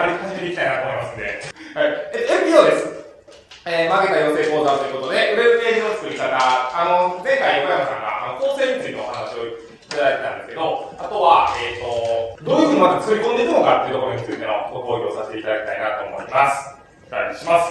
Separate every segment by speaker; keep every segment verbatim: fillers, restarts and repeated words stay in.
Speaker 1: 始めていきたいなと思いますんで。はい。え、エルピーオー です。えー、マーケター養成講座ということで、ウェブページの作り方、あの、前回横山さんが、あの、構成についてお話をいただいてたんですけど、あとは、えっと、どういうふうにまた作り込んでいくのかっていうところについてのご講義をさせていただきたいなと思います。お願いします。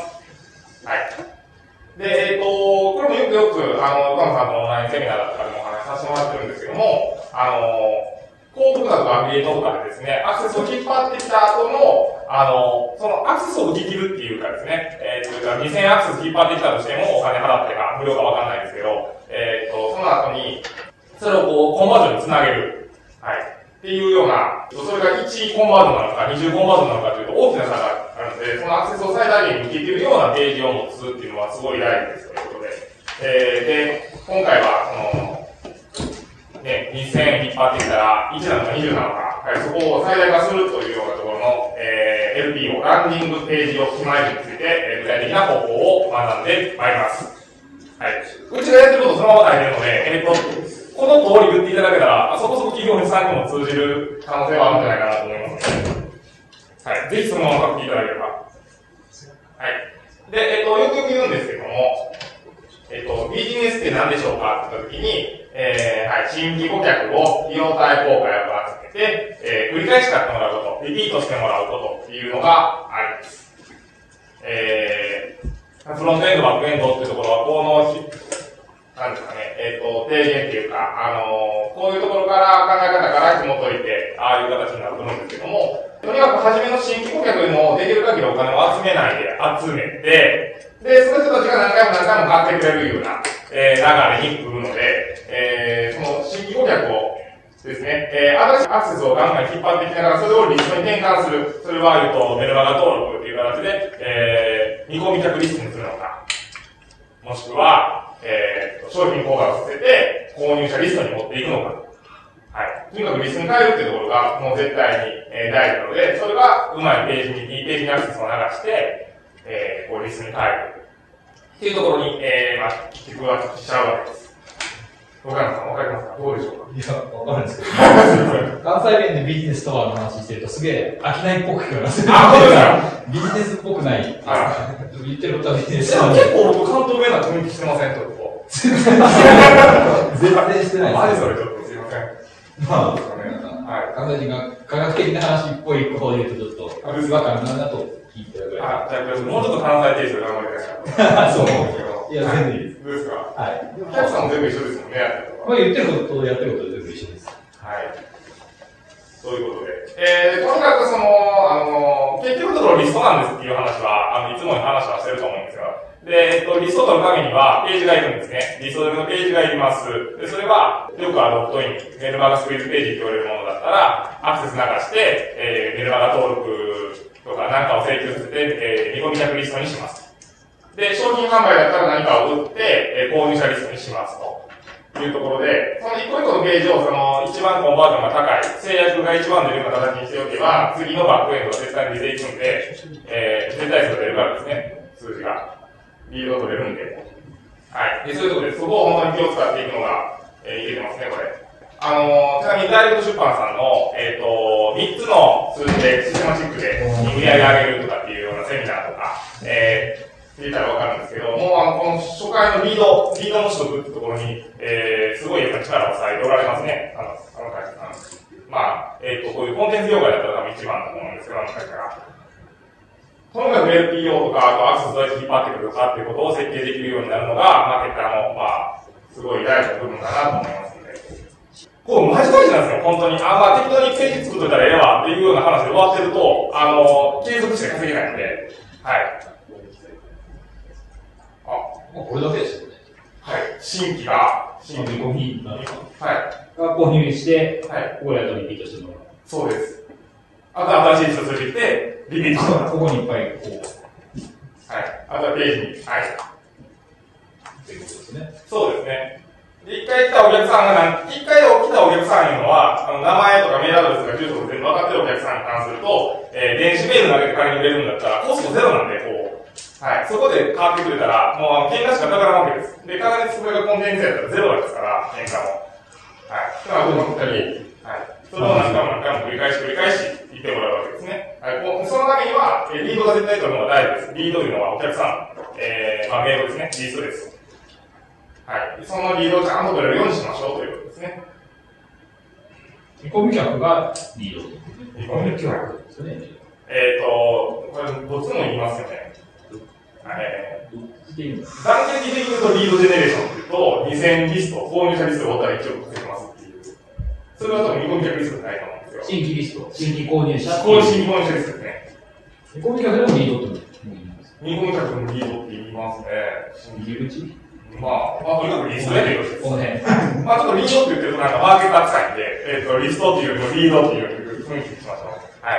Speaker 1: はい。で、えっと、これもよくよく、あの、横山さんのオンラインセミナーだとかでもお話しさせてもらってるんですけども、あの、広告だとかアフィリエイトとかでですね、アクセスを引っ張ってきた後の、あの、そのアクセスを受け切るっていうかですね、えー、というかにせんアクセス引っ張ってきたとしてもお金払ってか無料かわかんないですけど、えっ、ー、と、その後に、それをこう、コンバージョンにつなげる。はい。っていうような、それがいちコンバージョンなのかにじゅうコンバージョンなのかというと大きな差があるので、そのアクセスを最大限に受け切るようなページを持つっていうのはすごい大事ですということで、えー、で、今回は、その、ね、にせん引っ張ってきたら、いちなのかにじゅうなのか、はい、そこを最大化するというようなところの、えー、エルピーオー、ランディングページオプティマイズについて、えー、具体的な方法を学んでまいります。はい。うちがやってることそのまま書いてるので、えっと、この通り言っていただけたら、そこそこ企業に参考も通じる可能性はあるんじゃないかなと思いますので、はい。ぜひそのまま書いていただければ。はい。で、えっと、よくよく言うんですけども、えっと、ビジネスって何でしょうかって言ったときに、えー、はい、新規顧客を費用対効果を集めて、えー、繰り返し買ってもらうこと、リピートしてもらうことっていうのがあります。えー、フロントエンド、バックエンドっていうところは、この、なんですかね、えっと、提言っていうか、あのー、こういうところから考え方から紐解いて、ああいう形になると思うんですけども、とにかく初めの新規顧客のできる限りお金を集めないで集めて、で、その人たちが何回も何回も買ってくれるような、えー、流れに来るので、えー、その新規顧客をですね、えー、新しいアクセスをガンガン引っ張っていきながら、それをリストに転換する。それは、えっと、メルマガ登録という形で、えー、見込み客リストにするのか、もしくは、えー、商品交換させて、購入者リストに持っていくのか。はい。とにかくリストに変えるっていうところが、もう絶対に、えー、大事なので、それがうまいページに、いいページにアクセスを流して、えー、こうリストに変える。っていうところに、えー、まあ、寄付はしちゃうわけです。岡山さん、わかりますか？どうでしょうか？
Speaker 2: いや、わかるんですけど。関西弁でビジネスとはの話してると、すげえ、商いっぽく聞こえます。
Speaker 1: あ、そうですか。
Speaker 2: ビジネスっぽくない。
Speaker 1: はい。
Speaker 2: 言ってることはビジネス。
Speaker 1: でも結構僕、関東弁な雰囲気してません、ちょっと。
Speaker 2: 全然してない。
Speaker 1: マジそれ、ちょっとすいません。
Speaker 2: まあ、はい。関西人が科学的な話っぽいことを言うと、ちょっと、違和感がなと聞いてるぐらい。
Speaker 1: あ、じゃあ、もうちょっと関西テイストで頑張りたいなと。そう思うんですけど。
Speaker 2: いや、全然いいです。
Speaker 1: どうですか？
Speaker 2: はい。
Speaker 1: お客さんも全部一緒ですもんね、
Speaker 2: まあ言ってることとやってることは全部一緒です。
Speaker 1: はい。そういうことで。えー、とにかくその、あの、結局のところリストなんですっていう話は、あの、いつも話はしてると思うんですが、で、えっと、リストを取るためには、ページがいるんですね。リストのページがいります。で、それは、よくあの、オプトイン、メルマガスクイズページって言われるものだったら、アクセス流して、えー、メルマガ登録とかなんかを請求させて、えー、見込み客リストにします。で、商品販売だったら何かを売って、えー、購入者リストにしますというところで、その一個一個のページをその一番コンバージョンが高い、制約が一番出るような形にしておけば、次のバックエンドが絶対に出ていくんで、えー、絶対数が出るからですね、数字が。リードを取れるんで。はい。で、そういうところで、そこを本当に気を使っていくのが、えー、いけてますね、これ。あのー、ちなみにダイレクト出版さんの、えっ、ー、と、みっつの数字でシステマチックで売り上げ上げるとかっていうようなセミナーとか、えー、見たらわかるんですけど、もうあの、この初回のリード、リードの取得ってところに、えー、すごいやっぱり力を割いておられますね。あの、あの会社さん。まあ、えっ、ー、と、こういうコンテンツ業界だったら多分一番だと思うんですけど、あの会社が。とにかく エルピーオー とか、あとアクセスどうやって引っ張ってくるかっていうことを設計できるようになるのが、マーケッターの、まあ、すごい大事な部分だなと思いますので。こう、マジ大事なんですよ、本当に。あ、まあ、適当にページ作っといたらええわっていうような話で終わってると、あの、継続して稼げないので、はい。
Speaker 2: あ、もうこれだけですよね。
Speaker 1: はい。新規が、
Speaker 2: 新規購入何か。
Speaker 1: はい。
Speaker 2: が購入して、
Speaker 1: はい。
Speaker 2: ここでリピートしてもらう。
Speaker 1: そうです。あと新しい人連れてきて、リピートしてもらう。
Speaker 2: ここにいっぱいこう。
Speaker 1: はい。あとはページに。はい。
Speaker 2: ということですね。
Speaker 1: そうですね。で、一回来たお客さんがなん、一回来たお客さんいうのは、あの、名前とかメールアドレスとか住所とか全部分かってるお客さんに関すると、えー、電子メール投げて仮に売れるんだったら、コストゼロなんで、こう、はい。そこで変わってくれたら、もう、あの、喧嘩しかかからんわけです。で、必ずそれがコンテンツやったらゼロですから、喧嘩も。はい。だから、僕の二人、はい。 それを何回も何回も繰り返し繰り返し言ってもらうわけですね。はい、そのためには、リードが絶対取るのが大事です。リードというのはお客さん、えー、まあ、メールですね。リストです。はい。そのリードをちゃんと取れるようにしましょうということですね。
Speaker 2: 見込み客がリード。
Speaker 1: 見込み客ですね。えっ、ー、と、これ、どっちも言いますよね。えー、断言的に言うとリードジェネレーションっていうと、にせんリスト、購入者リストがおったらいちおく稼げますっていう。それは多分見込み客リストじゃないと思うんですよ。
Speaker 2: 新規リスト、新規購入者。
Speaker 1: 新規購入者リストですね。
Speaker 2: 見込み客でもリードって言います。
Speaker 1: 見込み客でもリードって言いますね。
Speaker 2: 入り口
Speaker 1: まあ、まあ、とにかくリストでということです。
Speaker 2: この辺。
Speaker 1: まあ、ちょっとリードって言ってるとなんかマーケット扱いで、えっ、ー、と、リストっていうよりもリードっていう雰囲気にしましょう。はい。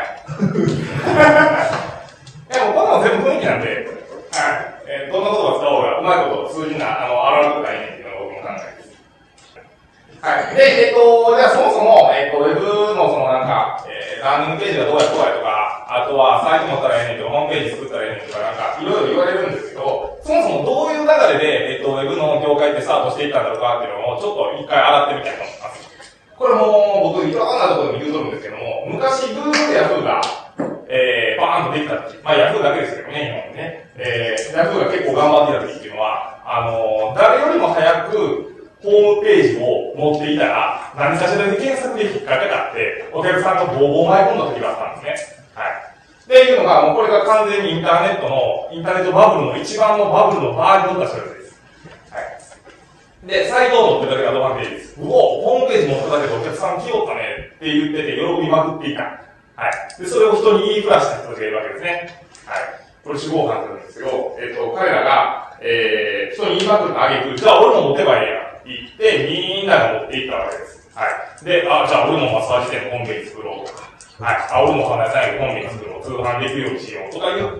Speaker 1: でも、こんなの全部雰囲気なんで、はい。えー、どんなことが使おうが、うまいこと通じな、あの、あらゆる概念っていうのが僕の考えです。はい。で、えっ、ー、と、じゃあそもそも、えっ、ー、と、ウェブのそのなんか、えー、ランディングページがどうやこうやとか、あとはサイト持ったらええねんとか、ホームページ作ったらええねんとか、なんか、いろいろ言われるんですけど、そもそもどういう流れで、えっ、ー、と、ウェブの業界ってスタートしていったんだろうかっていうのを、ちょっと一回洗ってみたいと思います。これも、僕、いろんなところでも言うとるんですけども、昔、Google や Yahoo が、えー、バーンとできた時、まあ Yahoo だけですけどね、今もね、えー、Yahoo が結構頑張っていた時っていうのは、あのー、誰よりも早く、ホームページを持っていたら、何かしらで検索で引っ掛けたって、お客さんがボーボー舞い込んだ時があったんですね。はい。っていうのが、もうこれが完全にインターネットの、インターネットバブルの一番のバブルの周りに乗った人です。はい。で、サイトを持ってるだけがアドバンテージです。うお、ホームページ持ってただけでお客さん来よったねって言ってて、喜びまくっていた。はい。で、それを人に言いふらした人たちがいるわけですね。はい。これ手法感なんですけど、えっと、彼らが、えー、人に言いまくったあげく、じゃあ俺も持てばいいやんって言って、みんなが持っていったわけです。はい。で、あ、じゃあ俺もマッサージ店のホームページ作ろうとか、はい。あ、俺も花屋さんのホームページ作ろう、通販できるようにしようとか言って、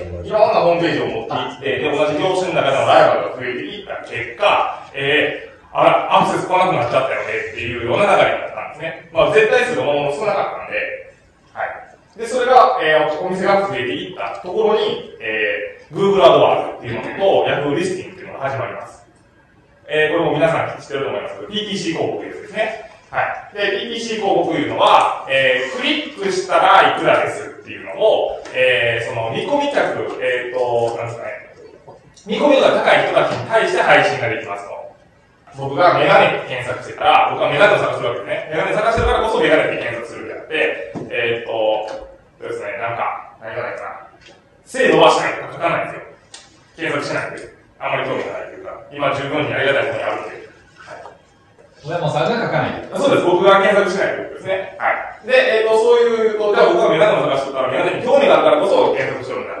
Speaker 1: いろんなホームページを持っていって、で、同じ業種の中でのライバルが増えていった結果、えー、あら、アクセス来なくなっちゃったよねっていうような流れになったんですね。まあ、絶対数がもの少なかったんで、はい。で、それが、えー、お店が増えていったところに、えー、Google AdWords っていうのと Yahoo リスティングっていうのが始まります。えー、これも皆さん知ってると思いますけど、ピーティーシー 広告ですね。はい。で、ピーティーシー 広告というのは、えー、クリックしたらいくらですっていうのを、えー、その見込み客、えっ、ー、と、なんですかね、見込みが高い人たちに対して配信ができますと。僕がメガネで検索してたら、僕はメガネを探すわけですね。メガネ探してるからこそメガネで検索するんであって、えっ、ー、と、そうですね、なんか、何がないかな。精度はしないとか書かないんですよ。検索しないんで。あまり興味がないというか、今十分にありがたいものにあるんで。
Speaker 2: 小山さんが書かない。
Speaker 1: そうです。僕が検索しないということですね。はい。で、えっ、ー、と、そういうと、じゃあ僕がメガネを探してたらメガネに興味があったからこそ検索してるんだって、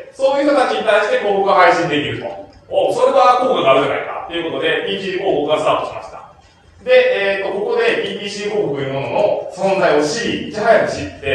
Speaker 1: そういう人たちに対して広告が配信できると。お、それは効果があるじゃないか。ということで、ピーティーシー 広告がスタートしました。で、えっ、ー、と、ここで ピーティーシー 広告というものの存在を知り、いち早く知って、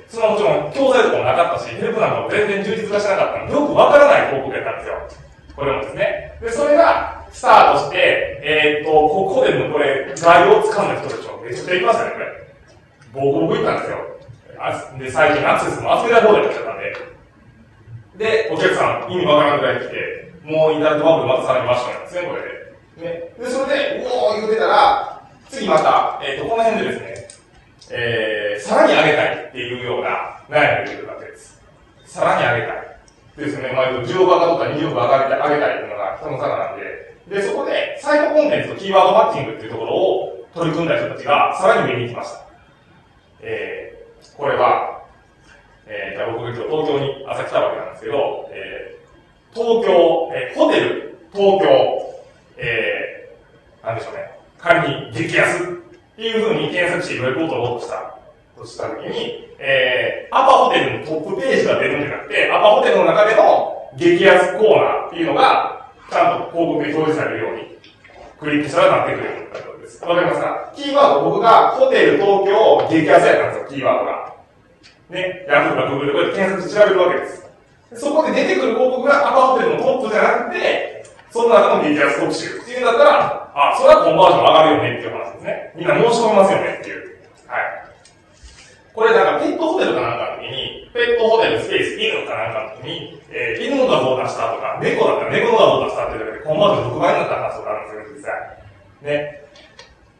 Speaker 1: そのもちろん教材とかもなかったし、ヘルプなんかも全然充実化してなかったので、よくわからない広告やったんですよ。これもですね。で、それがスタートして、えっ、ー、と、ここでもこれ、概要を掴んだ人たちもめちゃくちゃいますよね、これ。ボコボコいったんですよ。で、最近アクセスも集められ放題になっちゃったんで。で、お客さん、意味わからなくなってきて、もうインターネットバブルまたさらにマッシュなんですね、これで。ね。で、それで、うおー言うてたら、次また、えっ、ー、と、この辺でですね、えー、さらに上げたいっていうような悩みが出てくるわけです。さらに上げたい。ですね、まあ、じゅうおく上がとかにじゅうおく上げたい、上げたいっていうのが人の差なんで、で、そこで、サイトコンテンツとキーワードマッチングっていうところを取り組んだ人たちが、さらに上に行きました。えー、これは、えー、じゃあ僕が今日東京に朝来たわけなんですけど、えー、東京、えー、ホテル、東京、えー、なんでしょうね、仮に激安っていう風に検索してレポートをロードした、としたときに、えー、アパホテルのトップページが出るんじゃなくて、アパホテルの中での激安コーナーっていうのが、ちゃんと広告に表示されるように、クリックしたらなってくれるということです。わかりますか？キーワード、僕がホテル東京激安やったんですよ、キーワードが。ね、ヤフーかグーグルでこうやって検索して調べるわけです。そこで出てくる広告がアパホテルのトップじゃなくて、その中の激安特集っていうんだったら、あ、それはコンバージョン上がるよねっていう話ですね。みんな申し込みますよねっていう。はい。これなんかペットホテルかなんかの時に、ペットホテルスペース犬かなんかの時に、えー、犬の画像を出したとか、猫だったら猫の画像を出したっていうだけでコンバージョンろくばいになった話とかあるんですよ、実際。ね。そ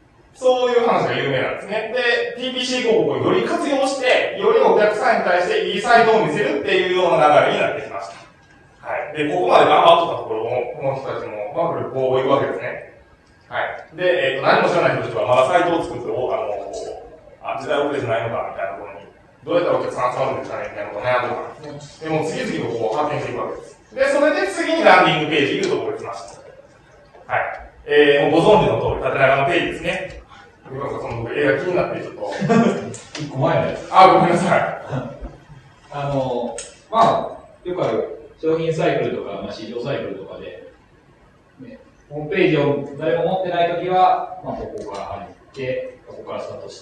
Speaker 1: そういう話が有名なんですね。で、ピーピーシー 広告をより活用して、よりお客さんに対していいサイトを見せるっていうような流れになってきました。はい。で、ここまで頑張っとったところも、この人たちも、まあ、こういうわけですね。はい。で、えっ、ー、と、何も知らない人たちはまだサイトを作って、あの、あ、時代遅れじゃないのか、みたいなところに、どうやったらお客さん集まるんですかね、みたいなことを悩んでたんですね。でも、次々とこう発展していくわけです。で、それで次にランディングページいうところに来ました。はい。えー、もうご存知の通り、縦長のページですね。ごめんなさい、その絵が気になって、ちょっと。
Speaker 2: 一個前のやつ。
Speaker 1: あ、ごめんなさい。
Speaker 2: あの、まあ、よくある商品サイクルとか、まあ、市場サイクルとかで、ね、ホームページを誰も持ってないときは、まあ、ここから入って、ここからスタートして、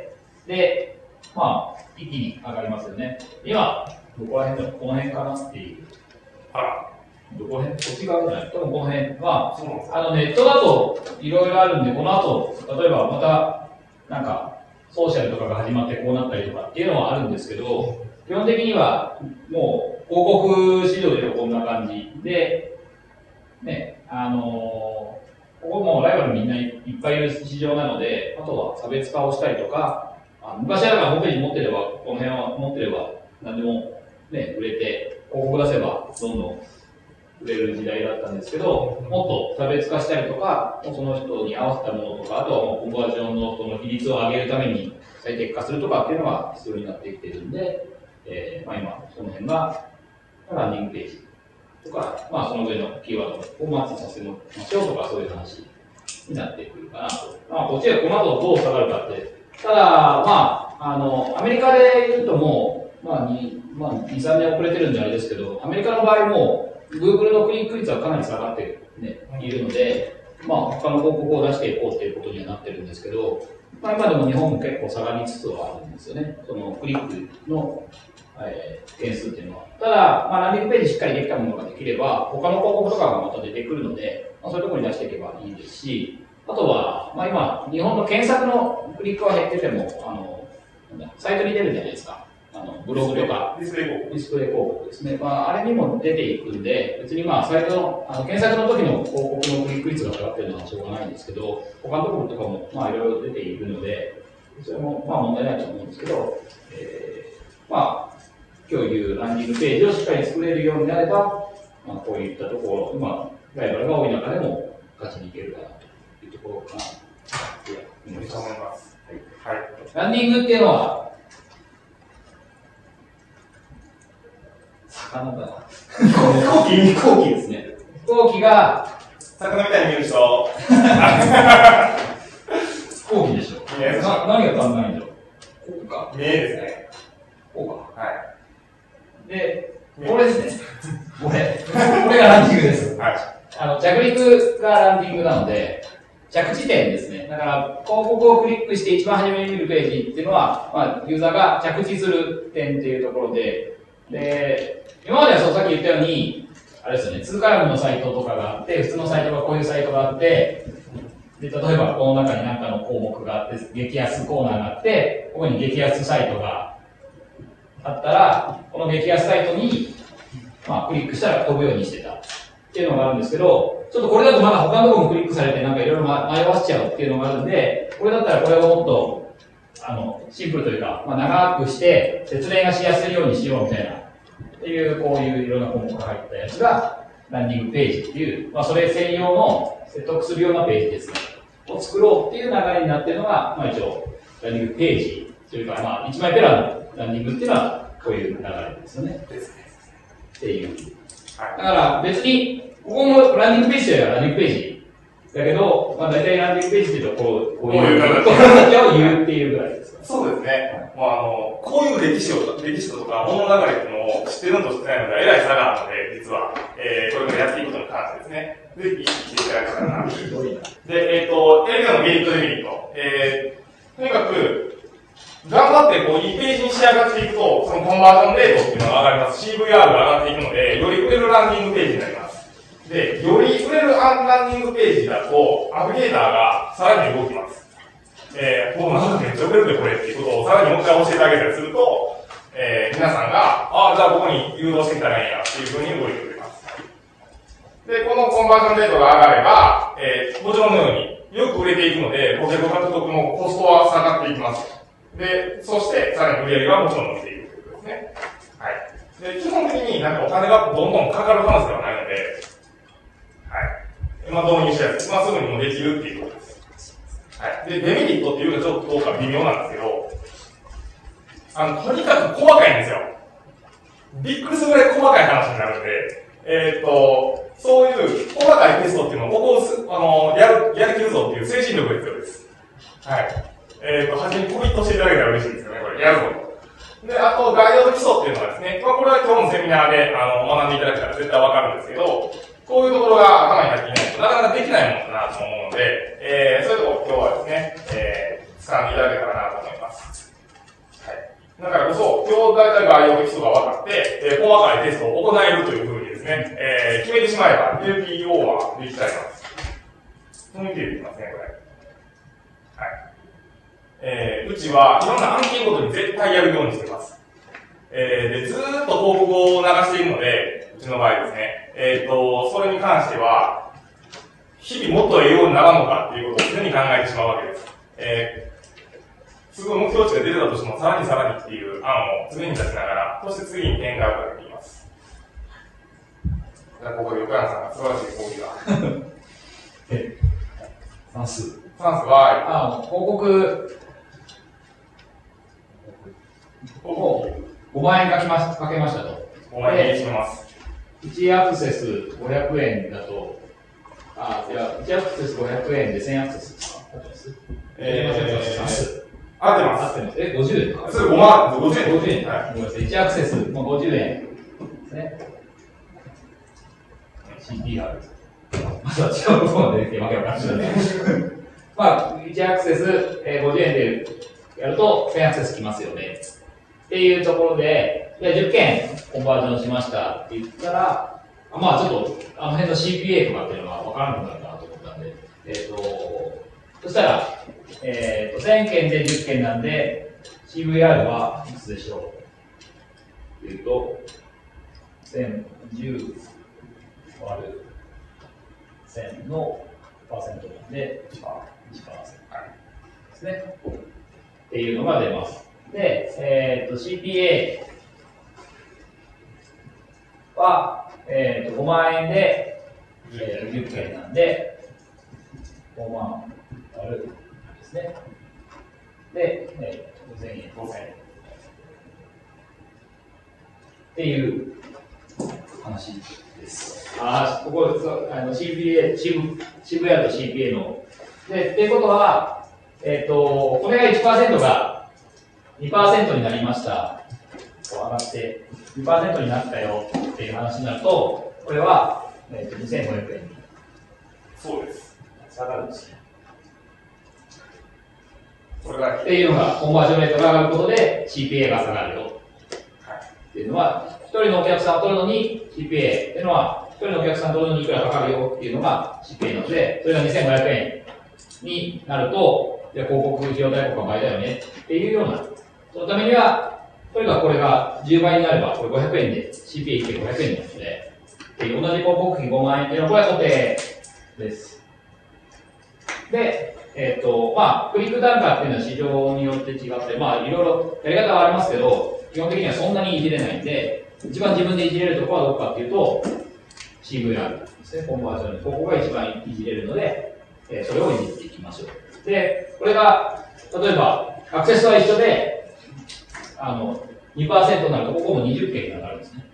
Speaker 2: で、まあ、一気に上がりますよね。今、どこら辺だこの辺かなっていう。
Speaker 1: あら。
Speaker 2: どこら辺こっち側じゃない多分この辺は、あの、ネットだといろいろあるんで、この後、例えばまた、なんか、ソーシャルとかが始まってこうなったりとかっていうのはあるんですけど、基本的には、もう、広告市場でこんな感じで、ね、あのー、ここもライバルみんないっぱいいる市場なので、あとは差別化をしたりとか、あ昔はだからホームページ持ってれば、この辺は持ってれば、何でもね、売れて、広告出せば、どんどん売れる時代だったんですけど、もっと差別化したりとか、その人に合わせたものとか、あとはもうコンバージョンのその比率を上げるために最適化するとかっていうのが必要になってきているんで、えー、まあ今、その辺が、ランディングページとか、まあその上のキーワードをマッチさせましょうとか、そういう話になってくるかなと。まあこっちがこの後どう下がるかって、ただ、まあ、あの、アメリカで言うともう、まあに、まあに、さんねん遅れてるんであれですけど、アメリカの場合も、Google のクリック率はかなり下がって、ね、いるので、まあ他の広告を出していこうっていうことにはなってるんですけど、まあ今でも日本も結構下がりつつはあるんですよね。そのクリックの、えー、件数っていうのは。ただ、まあランディングページしっかりできたものができれば、他の広告とかがまた出てくるので、まあそういうところに出していけばいいですし、あとは、まあ今、日本の検索のクリックは減ってても、あの、なんだサイトに出るじゃないですか。あのブログとか
Speaker 1: ディスプレイ広告
Speaker 2: ディスプレイ広告ですね。まあ、あれにも出ていくんで、別にまあ、サイトの、あの検索の時の広告のクリック率が下がってるのはしょうがないんですけど、他のところとかもまあ、いろいろ出ているので、それもまあ問題ないと思うんですけど、えー、まあ、今日いうランディングページをしっかり作れるようになれば、まあ、こういったところ、まあ、ライバルが多い中でも勝ちにいけるかなというところかなと
Speaker 1: 思います。はい。はい。
Speaker 2: ランディングっていうのは、魚だな。飛行機、飛行機ですね。飛行機が、
Speaker 1: 魚みたいに見える人。
Speaker 2: 飛行機でしょ。な、何が足んないんだろう。こうか。
Speaker 1: 見えですね。
Speaker 2: こうか。
Speaker 1: はい。
Speaker 2: で、これですね。これ。これがランディングです。
Speaker 1: はい。
Speaker 2: あの、着陸がランディングなので、着地点ですね。だから、広告をクリックして一番初めに見るページっていうのは、まあ、ユーザーが着地する点っていうところで、で、今まではそう、さっき言ったように、あれですよね、ツーカラムのサイトとかがあって、普通のサイトがこういうサイトがあって、で、例えばこの中に何かの項目があって、激安コーナーがあって、ここに激安サイトがあったら、この激安サイトに、まあ、クリックしたら飛ぶようにしてたっていうのがあるんですけど、ちょっとこれだとまだ他のところもクリックされて、なんかいろいろ迷わせちゃうっていうのがあるんで、これだったらこれをもっと、あの、シンプルというか、まあ、長くして、説明がしやすいようにしようみたいな、っていう、こういういろんな項目が入ったやつが、ランディングページっていう、まあ、それ専用の説得するようなページですね。を作ろうっていう流れになっているのが、まあ、一応、ランディングページというか、まあ、一枚ペラのランディングっていうのは、こういう流れですよね。っていう。だから、別に、ここもランディングページというのはランディングページ。だけど、まあ大体ランディングページっていうと、こう、こういう形を言うっていうぐらいですか。
Speaker 1: そうですね。まああの、こういう歴史を、歴史とか物流れっていうのを知ってるのと知ってないので、えらい差があるので、実は、えー、これからやっていくことに関してですね。ぜひ意識していただけたらな。で、えっ、ー、と、エルビオのメリットデメリット。えー、とにかく、頑張ってこう、いいページに仕上がっていくと、そのコンバージョンレートっていうのが上がります。シーブイアール が上がっていくので、より売れるランディングページになります。で、より売れるランディングページだと、アグリゲーターがさらに動きます。えー、もうなんかめっちゃ売れるでこれっていうことをさらにもう一回教えてあげたりすると、えー、皆さんが、ああ、じゃあここに誘導してきたらいいやっていうふうに動いてくれます。で、このコンバージョンレートが上がれば、えー、もちろんのように、 よく売れていくので、顧客獲得のコストは下がっていきます。で、そして、さらに売り上げがもちろん伸びていくということですね。はい。で、基本的になんかお金がどんどんかかる話ではないので、はい。まあ、導入しやすい。まあ、すぐにもできるっていうことです。はい。で、デメリットっていうかちょっとどうか微妙なんですけど、あの、とにかく細かいんですよ。びっくりするぐらい細かい話になるんで、えーっと、そういう細かいテストっていうのを、ここをす、あの、やる、やりきるぞっていう精神力が必要です。はい。えーっと、初めにコミットしていただけたら嬉しいんですよね、これ。やるぞと。で、あと、概要と基礎っていうのはですね、まあ、これは今日のセミナーで、あの、学んでいただけたら絶対わかるんですけど、こういうところが頭に入っていないとなかなかできないものだなと思うので、えー、そういうところを今日はですね、えー、掴んでいただけたらなと思います。はい。だからこそ、今日大体概要と基礎が分かって、えー、細かいテストを行えるというふうにですね、えー、決めてしまえば エルピーオー はできちゃいます。雰囲気でできますね、これ。はい。えー、うちはいろんな案件ごとに絶対やるようにしています。えー、で、ずーっと広告を流しているので、うちの場合ですね、えっと、それに関しては、日々もっと得ようにならんのかっていうことを常に考えてしまうわけです。えー、すごい目標値が出てたとしても、さらにさらにっていう案を常に出しながら、そして次に展開をかけています。じゃあ、ここで横山さんが素晴らしい講義が。
Speaker 2: え、算数。
Speaker 1: 算数は、
Speaker 2: あ、広告、をごまん円かけましかけましたと。
Speaker 1: ごまん円にします。
Speaker 2: いちアクセスごひゃくえんだと、あ、いや、いちアクセスごひゃくえんでせんアクセスですか？合ってます？
Speaker 1: えー、
Speaker 2: 合
Speaker 1: ってます。
Speaker 2: 合ってます。え、ごじゅうえんか？
Speaker 1: それごまん、ごじゅうえん。
Speaker 2: ごじゅうえん。はい。ごめんなさい。いちアクセス、まあ、ごじゅうえんですね。シーティーアール。まずは違うところまで出てわけわかんないね。まあ、いちアクセス、えー、ごじゅうえんでやるとせんアクセスきますよね。っていうところで、じゃあじゅっけんコンバージョンしましたって言ったら、まあちょっと、あの辺の シーピーエー とかっていうのがわからなくなるかなと思ったんで、えっ、ー、と、そしたら、えっ、ー、と、せんけんでじゅっけんなんで、シーブイアール はいくつでしょうっていうと、せんじゅう割るせんのパーセントなんで、いちパーセントですね。っていうのが出ます。で、えっ、ー、と、シーピーエー は、えっ、ー、と、ごまん円で、えー、じゅっけんなんで、ごまん割るですね。で、えー、ごせんえん。ごせんえん。っていう話です。ああ、ここ、あの シーピーエー、渋渋谷と シーピーエー の。で、っていうことは、えっ、ー、と、これが いちパーセント が、にパーセント になりました。こう上がって、にパーセント になったよっていう話になると、これは、えー、とにせんごひゃくえんに。
Speaker 1: そうです。
Speaker 2: 下がるんですね。
Speaker 1: これが
Speaker 2: っていうのが、コンバージョンレートが上がることで シーピーエー が下がるよ。はい。っていうのは、一人のお客さんを取るのに シーピーエー っていうのは、一人のお客さんを取るのにいくらかかるよっていうのが シーピーエー なので、それがにせんごひゃくえんになると、いや広告費用対効果倍だよねっていうような。そのためには、とにかくこれがじゅうばいになれば、これごひゃくえんで シーピーエーいってごひゃくえんになるので、同じ広告費ごまん円っていうのは、これは固定です。で、えっ、ー、と、まあ、クリック単価っていうのは市場によって違って、まあ、いろいろやり方はありますけど、基本的にはそんなにいじれないんで、一番自分でいじれるところはどこかっていうと、シーブイアール ですね、コンバージョン。ここが一番いじれるので、えー、それをいじっていきましょう。で、これが、例えば、アクセスは一緒で、あの、にパーセント になると、ここもにじゅっけんになるんですね。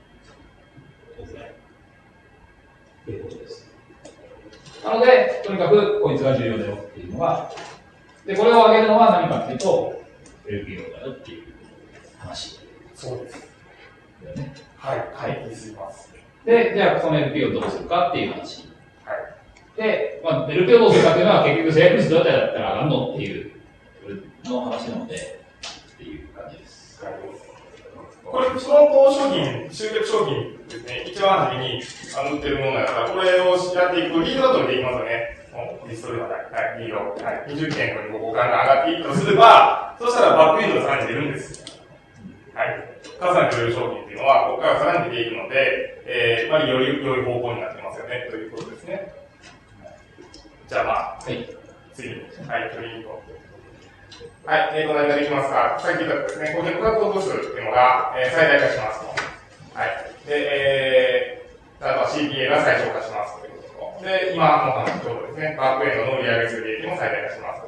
Speaker 2: ということです。なので、とにかく、こいつが重要だよっていうのが、で、これを上げるのは何かっていうと、エルピーオー だよっていう話。
Speaker 1: そうです。
Speaker 2: だよね。
Speaker 1: はい、はい、気づきます。
Speaker 2: で、じゃあ、その エルピーオー をどうするかっていう話。
Speaker 1: はい。
Speaker 2: で、まあ、エルピーオー をどうするかっていうのは、結局、制約率どうやったら上がるのっていうの話なので、っていう感じです。
Speaker 1: はい。これ、フロント商品、集客商品ですね、一番初めに売ってるものだから、これをやっていくリードだとできますよね。リストではない。はい、リード。はい。にじゅっけんにご交換が上がっていくとすれば、そしたらバックエンドがさらに出るんです。はい。加算される商品っていうのは、ここからさらに出ていくので、えー、まあ、より良い方向になってますよね、ということですね。じゃあまあ、
Speaker 2: はい。
Speaker 1: 次に。はい、プリント。はい、えーと、何ができますか？さっき言ったですね、顧客獲得数っていうのが、えー、最大化しますと。はい。で、えー、あとは シーピーエー が最小化しますということと。で、今の話ちょうどですね、バックエンドの売上数利益も最大化します。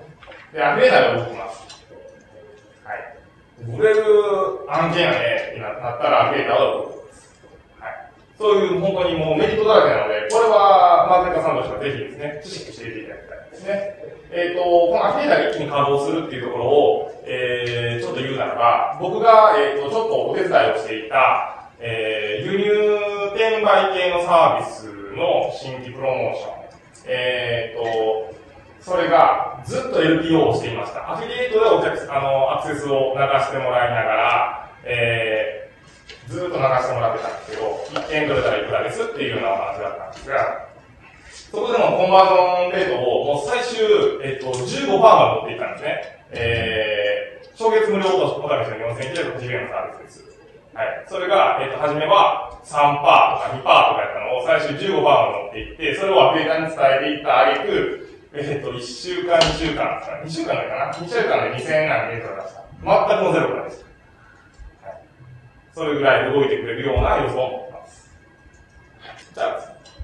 Speaker 1: で、アフィリエイターが動きます。はい。売れる案件やね、なったらアフィリエイターは動く。そういう本当にもうメリットだらけなので、これはマーケットさんとしてはぜひですね、知識していただきたいですね。えっ、ー、と、このアフィリエイターが一気に稼働するっていうところを、えー、ちょっと言うならば、僕が、えっ、ー、と、ちょっとお手伝いをしていた、えー、輸入転売系のサービスの新規プロモーション。えっ、ー、と、それがずっと エルピーオー をしていました。アフィリエイトでお客あの、アクセスを流してもらいながら、えーずーっと流してもらってたんですけど、いっけん取れたらいくらですっていうようなお話だったんですが、そこでもコンバージョンレートをもう最終、えっと、じゅうごパーセント まで持っていったんですね。えー、初月無料とお試しのよんせんきゅうひゃくはちじゅうえんのサービスです。はい。それが、えっと、初めはさんパーセントとかにパーセントとかやったのを最終じゅうごパーセントまで持っていって、それをアフィリエイターに伝えていった挙句、えっと、いっしゅうかん、にしゅうかんですかね。にしゅうかんだかな ?に 週間でにせんえんなんでレートが出した。全くのゼロからでした。それぐらい動いてくれるような予想を持ってます。じゃ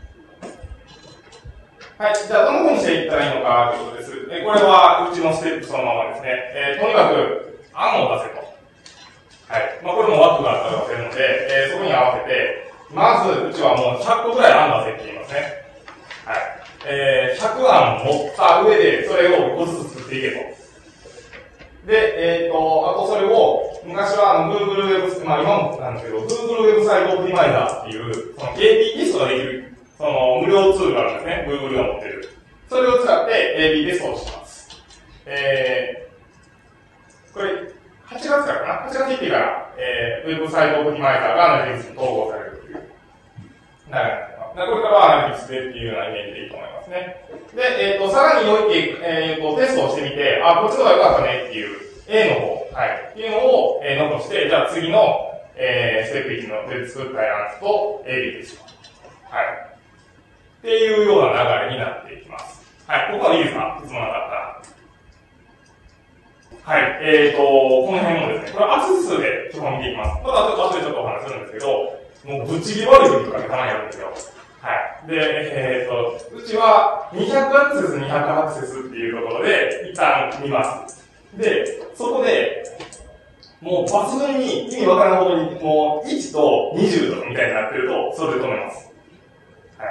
Speaker 1: あ、はい。じゃあ、どのようにしていったらいいのかということです。えこれは、うちのステップそのままですね。えー、とにかく、案を出せと。はい。まあ、これも枠があったりするので、えー、そこに合わせて、まず、うちはもうひゃっこぐらい案出せって言いますね。はい。えー、ひゃく案持った上で、それをいっこずつ作っていけと。で、えっ、ー、と、あとそれを、昔はあの Google ウェブ、まあ今もなんですけど、Google ウェブサイトオプティマイザーっていう、その エーピー テストができる、その無料ツールがあるんですね。Google が持ってる。それを使って エーピー テストをします。えー、これ、はちがつからかな ?はち 月いってから、えー、ウェブサイトオプティマイザーがアナリティクスに統合されるという流れになってます。これからはアナリティクスでっていうようなイメージでいいと思いますね。で、えっ、ー、と、さらに置いて、えっ、ー、と、テストをしてみて、あ、こっちの方が良かったねっていう、A の方、はい。っていうのを、えー、残して、じゃあ次の、えー、ステップいちので作ったやつと エービー です。はい。っていうような流れになっていきます。はい。ここまでいいですか？質問なかったら。はい。えーと、この辺もですね、これはアクセス数で基本見ていきます。また後でちょっとお話しするんですけど、もうぶっちぎり悪い時とかでたまにやるんですよ。はい。で、えーと、うちはにひゃくアクセス、にひゃくアクセスっていうところで、一旦見ます。で、そこで、もう抜群に意味わからんほどに、もういちとにじゅうとかみたいになってると、それで止めます。はい。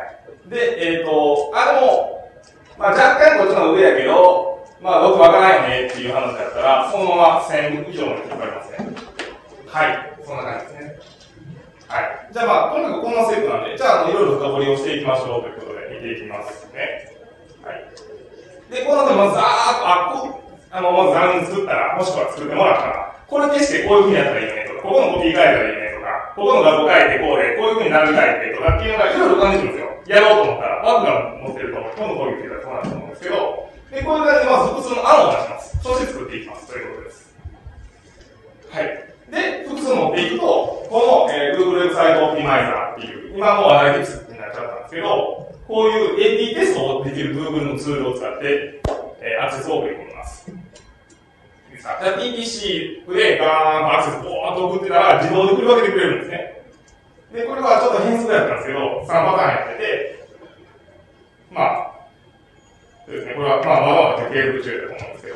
Speaker 1: で、えっ、ー、と、あの、まあ若干こっちの上やけど、まあ僕わからんよねっていう話だったら、そのまません以上まで引っ張りますね。はい。そんな感じですね。はい。じゃあまあ、とにかくこんなステップなんで、じゃあ、いろいろ深掘りをしていきましょうということで見ていきますね。はい。で、この後まず、あーっと、あ、こう、あの、まず案作ったら、もしくは作ってもらったら、これ消してこういう風にやったらいいよねとか、ここのコピー変えたらいいよねとか、ここの画像変えてこうで、こういう風になる変えてとかっていうのがいろいろ浮かんでくるんですよ。やろうと思ったら、バグが持ってると、今度こういう風にそうなると思うんですけど、で、こういう感じでまず複数の案を出します。そして作っていきます。ということです。はい。で、複数持っていくと、この、えー、Google ウェブサイトオプティマイザーっていう、今もうアナリティクスになっちゃったんですけど、こういう エーピー テストをできる Google のツールを使って、えー、アクセスを送り込みます。じゃあ ピーティーシー でガーンとアクセスボーンと送ってたら自動で振り分けてくれるんですね。で、これはちょっと変数やったんですけど、さんパターンやってて、まあ、そうですね、これはまあまだまだ継続中だと思うんですけど、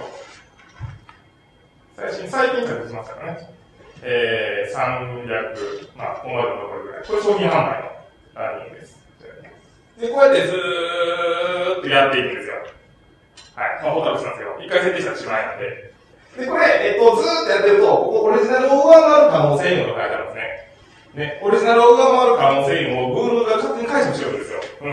Speaker 1: 最新、最近着しましたからね。えー、さんびゃく、まあ、今までの残りぐらい。これ商品販売のラーニングです。で、こうやってずーっとやっていくんですよ。はい。まあ、ほったらしますよ。一回設定したらしまいなんで。で、これ、えっと、ずーっとやってると、ここオリジナルを上回る可能性いうのが書いてあるんですね。ね、オリジナルを上回る可能性いうのを Google が勝手に解釈しようんですよ。うん、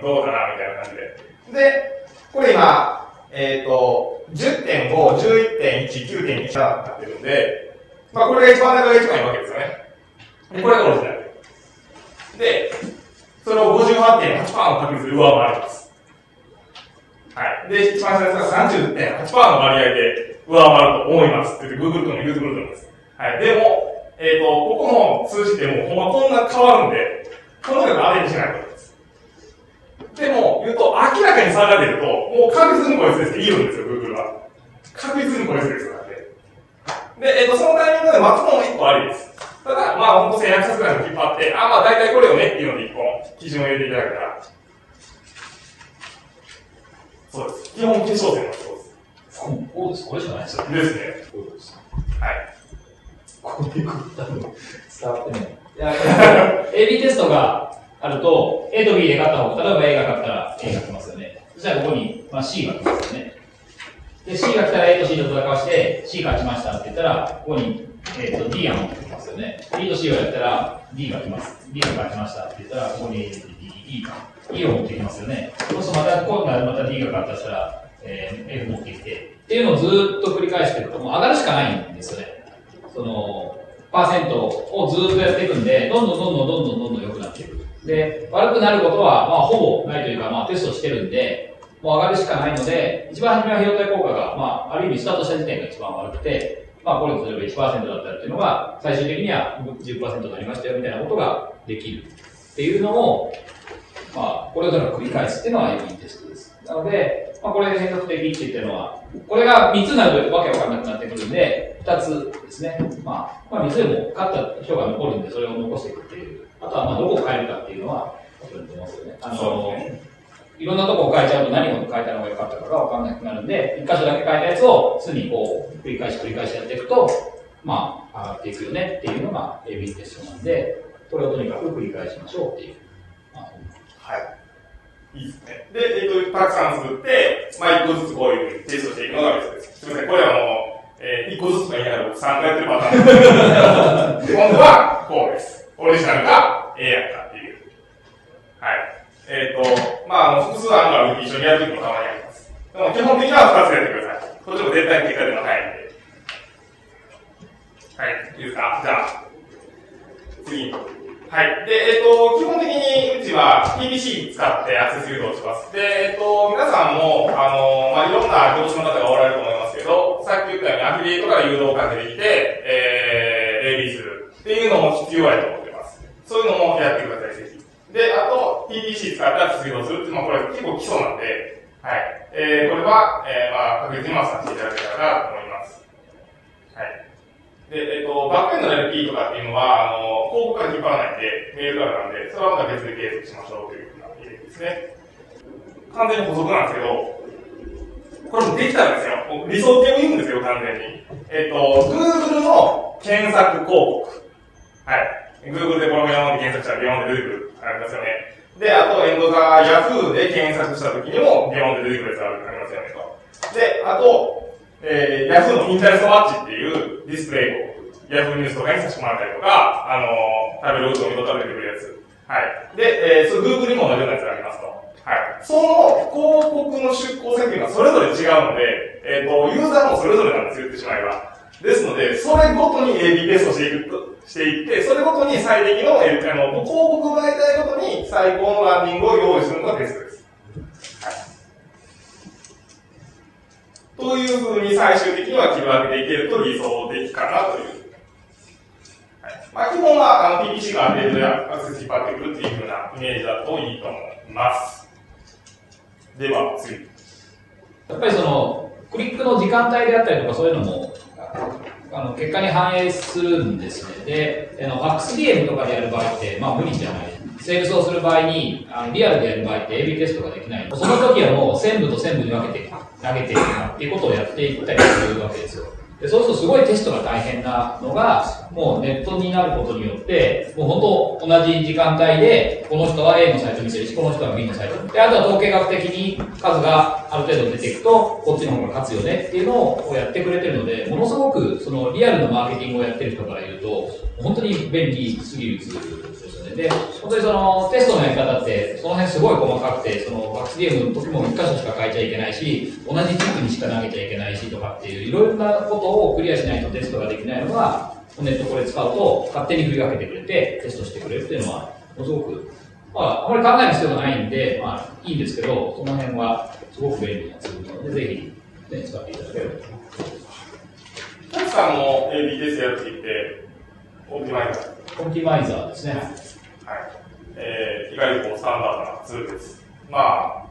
Speaker 1: どうかな、みたいな感じで。で、これ今、えっと、じゅってんご、じゅういってんいち、きゅうてんいち なってるんで、まあこれが一番高いが一番いいわけですよね。で、これがオリジナル。で、それを ごじゅうはちてんはちパーセント の確率で上回ります。はい。で、一番下ですが さんじゅうてんはちパーセント の割合で上回ると思います。って言って Google とも言うてくれるんです。はい。でも、えっと、ここの数字ってもうほんまこんな変わるんで、このような当てにしないと思います。でも、言うと、 明らかに差が出ると、もう確実にこいつですって言うんですよ、Google は。確実にこいつですよ、なんで。で、えっ、ー、と、そのタイミングで待つのも一個ありです。ただ、まあ、ほんとせんひゃくさつぐらいの引っ張って、あ、まあ、大体これよねっていうので一本、基準を入れていただけたら。そうです。基本決勝戦はそうです。
Speaker 2: そうです。これしかないですよね。
Speaker 1: ですね。
Speaker 2: そうです。
Speaker 1: はい。
Speaker 2: こういうこと多分伝わってない。いや、エービー テストがあると、A と B で勝った方、例えば A が勝ったら A が来ますよね。そしたらここに、まあ、C が来ますよね。で、C が来たら A と C と戦わして、C 勝ちましたって言ったら、ここに、えっ、ー、と D が持ってきますよね。B と C をやったら D が来ます。D が勝ちましたって言ったら、ここに A と D、E か。E を持ってきますよね。そうするとまた、今度はまた D が勝ったしたら、えー、F 持ってきて、っていうのをずーっと繰り返していくと、もう上がるしかないんですよね。その、パーセントをずーっとやっていくんで、どんどんどんどんどんどんどんどん良くなっていく。で、悪くなることは、まあ、ほぼないというか、まあ、テストしてるんで、もう上がるしかないので、一番初めは費用対効果が、まあ、ある意味スタートした時点が一番悪くて、まあ、これ例えば いちパーセント だったっていうのが、最終的には じゅっパーセント になりましたよみたいなことができるっていうのを、まあ、これをだから繰り返すっていうのはエービー テストです。なので、まあ、これで変則的って言ってるのは、これがみっつになるとわけわかんなくなってくるんで、ふたつですね。まあ、まあ、みっつでも勝った人が残るんで、それを残していくっていう。あとは、まあ、どこを変えるかっていうのは、それと思いますよね。あの、いろんなとこを変えちゃうと何を変えたのが良かったかがわかんなくなるんで、一箇所だけ変えたやつを常にこう、繰り返し繰り返しやっていくと、まあ、上がっていくよねっていうのが エービー テストなんで、これをとにかく繰り返しましょうっていう。まあ、
Speaker 1: はい。いいですね。で、えっ、ー、と、たくさん作って、まあ、一個ずつこういうふうにテストしていくのがベストです。すみません、これはもう、えー、一個ずつと言いながら僕さんかいやってるパターンです。今度は、こうです。オリジナルが A やったっていう。はい。えっ、ー、と、まあ、複数案がある一緒にやるときもたまにあります。でも基本的にはふたつやってください。こっちも絶対結果出るの早いんで。はい。いいですか？じゃあ、次。はい。で、えっ、ー、と、基本的にうちは ピービーシー 使ってアクセス誘導します。で、えっ、ー、と、皆さんも、あの、まあ、いろんな業種の方がおられると思いますけど、さっき言ったようにアフィリエイトから誘導をかけてきて、えー、エービー するっていうのも必要やと思ってます。そういうのもやってください、ぜひ。で、あと、ピービーシー 使ってアクセス誘導するっていうのは、これ結構基礎なんで、はい。えー、これは、えー、まあ、確実にマスターしていただけたらと思います。はい。で、えっ、ー、と、バックエンドの エルピー とかっていうのは、あの、広告から引っ張らないんで、メールからなんで、それはまた別で継続しましょうというふうな意味ですね。完全に補足なんですけど、これもできたんですよ。理想って言うんですよ、完全に。えっ、ー、と、Google の検索広告。はい。Google でこのビヨンで検索したらビヨンで出てくる。ありますよね。で、あと、エンドザ Yahoo で検索した時にもビヨンで出てくるやつありますよねと。で、あと、えー、Yahoo のインタレストマッチっていうディスプレイ広告。Yahoo ニュースとかにさせてもらったりとか、あのー、食べるうどんを食べてくるやつ。はい。で、えー、それ Google にも同じようなやつがありますと。はい。その広告の出稿先っていうのはそれぞれ違うので、えっ、ー、と、ユーザーもそれぞれなんですよ、言ってしまえば。ですので、それごとに エービー テストしていくと、していって、それごとに最適の、えー、あの、広告媒体ごとに最高のランディングを用意するのがベストです。はい。というふうに最終的には切り分けていけると理想的かなという。はい。まあ、基本は、あの、ピーピーシー がある程度でアクセス引っ張ってくるっていうふうなイメージだといいと思います。では、次。
Speaker 2: やっぱりその、クリックの時間帯であったりとかそういうのも、あの結果に反映するんですね。で、あの エックスディーエム とかでやる場合って、まあ無理じゃない。セールスをする場合に、あのリアルでやる場合って エービー テストができない。その時はもう線部と線部に分けて投げていくなっていうことをやっていったりするわけですよ。でそうするとすごいテストが大変なのが、もうネットになることによって、もう本当同じ時間帯で、この人は A のサイト見せるし、この人は B のサイト。で、あとは統計学的に数がある程度出ていくと、こっちの方が勝つよねっていうのをやってくれてるので、ものすごくそのリアルのマーケティングをやってる人から言うと、本当に便利すぎるツールですよね。で、本当にそのテストのやり方って、その辺すごい細かくて、その エックスディーエム の時も一箇所しか変えちゃいけないし、同じ軸にしか投げちゃいけないしとかっていう、いろいろなことをクリアしないとテストができないのが、ネットこれ使うと勝手に振り分けてくれてテストしてくれるっていうのは、ものすごく、まあ、あまり考える必要がないんで、まあ、いいんですけど、その辺はすごく便利なツールなので、ぜひ、ね、使っていただければと思います。
Speaker 1: タクさんも エービー テストやるときって、オプティマイザー。
Speaker 2: オプティマイザーですね。はい。
Speaker 1: えー、いわゆるこうスタンダードなツールです。まあ、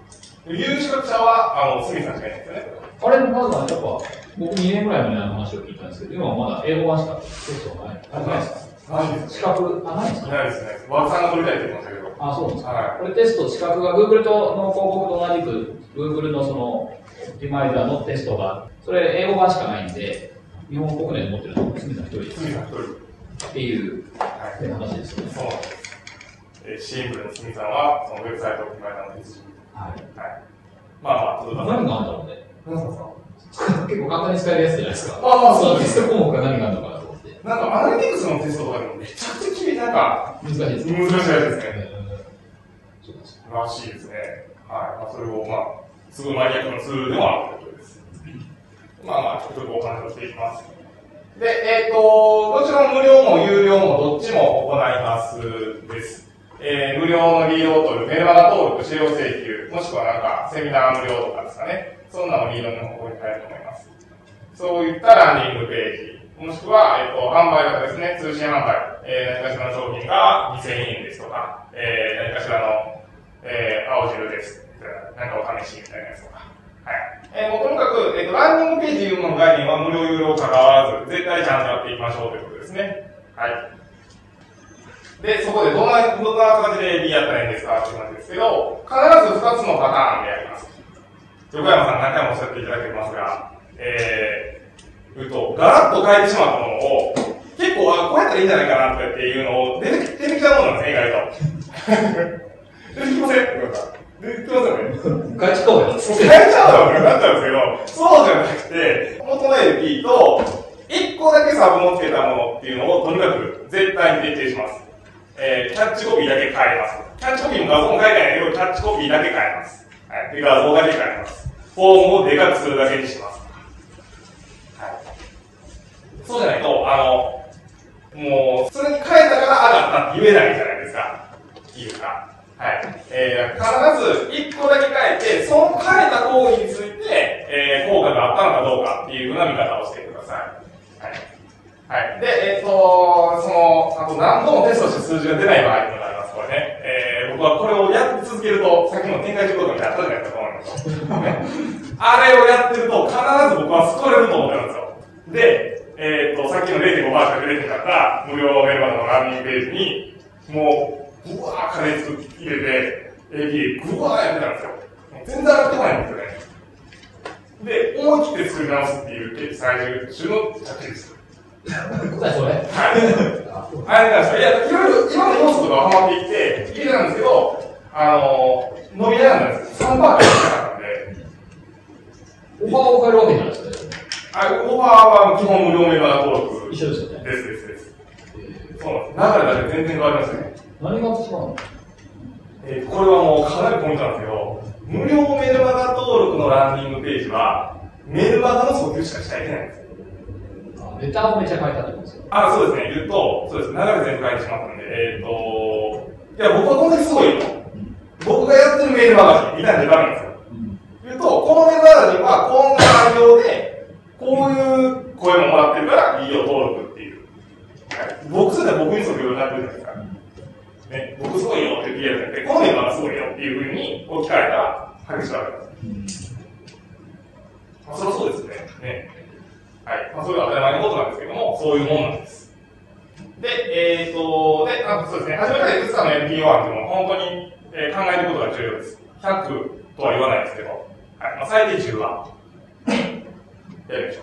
Speaker 1: 有資格者は、あの、スミさんしかいないですよね。
Speaker 2: あれ、まずはやっぱ、僕にねんぐらい前にあの話を聞いたんですけど、今はまだ英語版しかテストがない。あ、ないですか？
Speaker 1: ないです。
Speaker 2: 資格、あ、ないですか？
Speaker 1: ないですね。和田さんが取りたいって言ってましたけど。
Speaker 2: あ、そうですか。
Speaker 1: はい。
Speaker 2: これテスト、資格が Google との広告と同じく、Google のその、オプティマイザーのテストが、それ英語版しかないんで、日本国内で持ってるのはスミさん一人です。
Speaker 1: スミさん一人。
Speaker 2: っていう、はい、話ですね。
Speaker 1: そうなんです。えー、シンプルにスミさんは、そのウェブサイトオプティマイザーの鉄人。はい。はい。まあまあ、ちょっと
Speaker 2: 何があるんだろうね。
Speaker 1: 何ですか？
Speaker 2: 結構簡単に使えるやつじゃないですか。
Speaker 1: ああ、
Speaker 2: そう。テスト項目が何があるのかなと思って。
Speaker 1: なんか、アナリティクスのテストとかでもめちゃくちゃ厳しい、なんか、
Speaker 2: 難しいですね。
Speaker 1: 難しいやつですね。
Speaker 2: そうです。
Speaker 1: らしいですね。はい。まあ、それを、まあ、すごいマニアックなツールでもあるということです。まあまあ、ちょっとお話をしていきます。で、えっ、ー、と、どちらも無料も有料もどっちも行いますです。えー、無料の利用とメルマガ登録、使用請求、もしくはなんかセミナー無料とかですかね。そんなのリードの方向に変えると思います。そういったランディングページ、もしくは、えっ、ー、と、販売型ですね、通信販売、えー、何かしらの商品がにせんえんですとか、えー、何かしらの、えー、青汁です。なんかお試しみたいなやつとか。はい。えー、もうとにかく、えっ、ー、と、ランディングページいうのの概念は無料有料関わらず、絶対ちゃんとやっていきましょうということですね。はい。で、そこでどんな、どんな形でやったらいいんですかっていう話ですけど、必ずふたつのパターンでやります。横山さん何回もおっしゃっていただけてますが、えー、うと、ガラッと変えてしまったものを、結構、あ、こうやったらいいんじゃないかなっていうのを、出てき、出てきたものなんですね、意外と。出てきませんってことは。出てきますよね。
Speaker 2: 変えちゃおうよ。
Speaker 1: 変えちゃうよってなっちゃうんですけど、そうじゃなくて、元のエルピーと、いっこだけサブもつけたものっていうのを、とにかく絶対に徹底します。えー、キャッチコピーだけ変えます。キャッチコピーも画像も変えないけど、キャッチコピーだけ変えます。はい。で、画像だけ変えます。フォームをでかくするだけにします。はい。そうじゃないと、あの、もう、それに変えたから上がったって言えないじゃないですか。いいですか。はい。えー、必ずいっこだけ変えて、その変えた行為について、えー、効果があったのかどうかっていうふうな見方をしてください。はい。はい。で、えっ、ー、と、その、あと何度もテストして数字が出ない場合っていうのがあります。これね。えー、僕はこれをやって続けると、さっきの展開中動画みたいなのあったじゃないですか、と思うんですよ。ね。あれをやってると、必ず僕は救われると思ってるんですよ。で、えっ、ー、と、さっきの れいてんごパーセント しか出てなかった無料メルマガのランディングページに、もう、ぶわー金作って入れて、エーピー ぐわーやってたんですよ。全然上がってこないんですよね。で、思い切って作り直すっていう最終中の着地です。
Speaker 2: 答えそれ？はい。
Speaker 1: あれなんですよ。いや、いろいろ、今の要素とかはまっていって、入れたんですけど、あのー、伸び悩んだんです。さんパーセントしかなかったんで。
Speaker 2: オファーを変えるわけじゃないですかね。
Speaker 1: あ、オファーは基本無料メーカー登録。
Speaker 2: 一緒ですよね。
Speaker 1: ですですです。そうなんです。流れだけ全然変わりますね。
Speaker 2: 何が違うの？
Speaker 1: えー、これはもうかなりポイントなんですけど、無料メルマガ登録のランディングページは、メルマガの訴求しかしちゃいけないんです。
Speaker 2: あ、レターもめっちゃ書いてあるんですよ。
Speaker 1: あ、そうですね。言うと、そうです。流れ全部書いてしまったんで、えっ、ー、と、いや、僕はこんだけすごいよ。うん、僕がやってるメールマガジンみたいなのダメなんですよ。うん、言うと、このメールマガジンはこんな内容で、こういう声ももらってるからいいよ登録っていう。はい、僕それは僕に訴求になってるじゃないですか。ね、僕すごいよって言うやつで、このメンバーがすごいよっていうふうに置き換えたら、激しく上がります。うん、まあ、そりゃそうですね。ね。はい。まあ、それは当たり前のことなんですけども、そういうもんなんです。で、えっ、ー、と、で、あそうですね、初めからいくつかの エヌピーオー 案っていうのは本当に、えー、考えることが重要です。ひゃくとは言わないですけど、はい。まあ、最低じゅうは、やりましょう。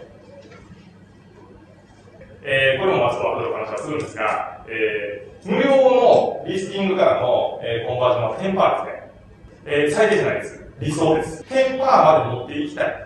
Speaker 1: えー、これもまあちょっと後でお話はするんですが、えー、無料のリスティングからの、えー、コンバージョンは じゅっパーセント ですね。えー、最低じゃないです。理想です。じゅっパーセント まで持っていきたい。はい。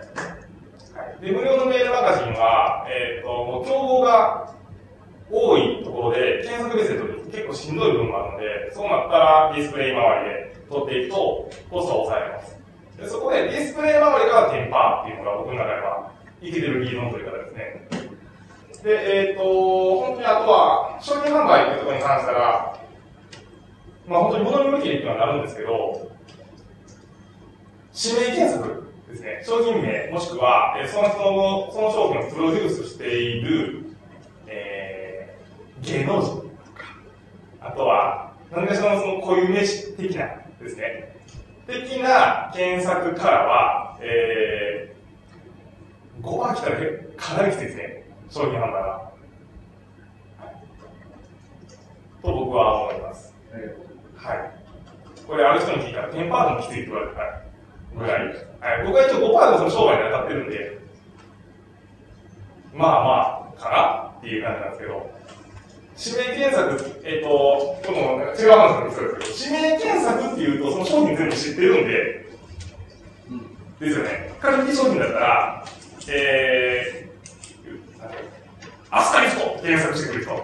Speaker 1: で、無料のメールマガジンは、えっ、ー、と、もう競合が多いところで、検索ベースで取ると結構しんどい部分があるので、そうなったらディスプレイ周りで取っていくと、コストは抑えられます。で、そこでディスプレイ周りが じゅっパーセント っていうのが僕の中では、生きてるリードの取り方ですね。で、えっ、ー、と、本当にあとは、商品販売というところに関したら、まあ本当に物に向きっていうのはなるんですけど、指名検索ですね、商品名、もしくは、えー、その人の、その商品をプロデュースしている、えー、芸能人とか、あとは、何かしらのその固有名詞的なですね。っ的な検索からは、えー、ごばん来たらかなりきついですね。商品販売は。と僕は思います。はい。これある人に聞いたらじゅっパーセントもきついって言われたぐらい。はい、僕は一応 ごパーセント の商売に当たってるんで、まあまあ、かなっていう感じなんですけど、指名検索、えっ、ー、と、この違う話なんですけど、指名検索っていうと、その商品全部知ってるんで、うん、ですよね。カルキ商品だったら、えー、アスカリスコって検索してくる人って、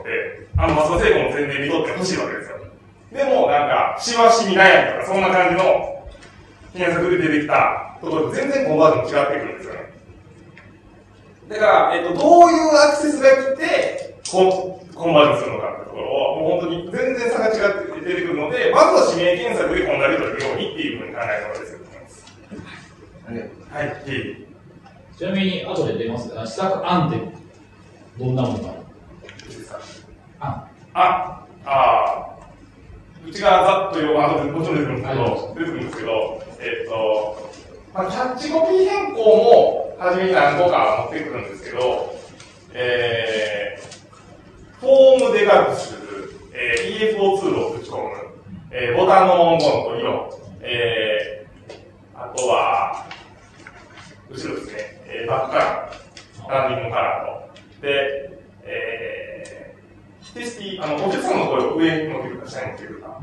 Speaker 1: あの、松田聖子の宣伝見とってほしいわけですよ。でも、なんか、しわしみ悩みとか、そんな感じの検索で出てきたところと全然コンバージョン違ってくるんですよね。だから、えっ、ー、と、どういうアクセスが来て、コン、コンバージョンするのかってところを、もう本当に全然差が違って出てくるので、まずは指名検索でこんなに取れるようにっていうふうに考えたのですよ。はい。はい。
Speaker 2: ちなみに、後で出ますが、試作案ってどんなものか
Speaker 1: あ、あ、あうちがざっとよ、あとでもちろん出てくるんですけど、出てくるんですけど、えっと、まあ、キャッチコピー変更も初めに何個か持ってくるんですけど、えー、フォームでかくする、えー、イーエフオーツールを打ち込む、えー、ボタンの文言と色、えー、あとは、後ろですね、えー、バックカラー、ランディングカラーと、で、えー、テスティ、あの、お客さんの声を上に持ってくるか、下に持ってくるか。うん、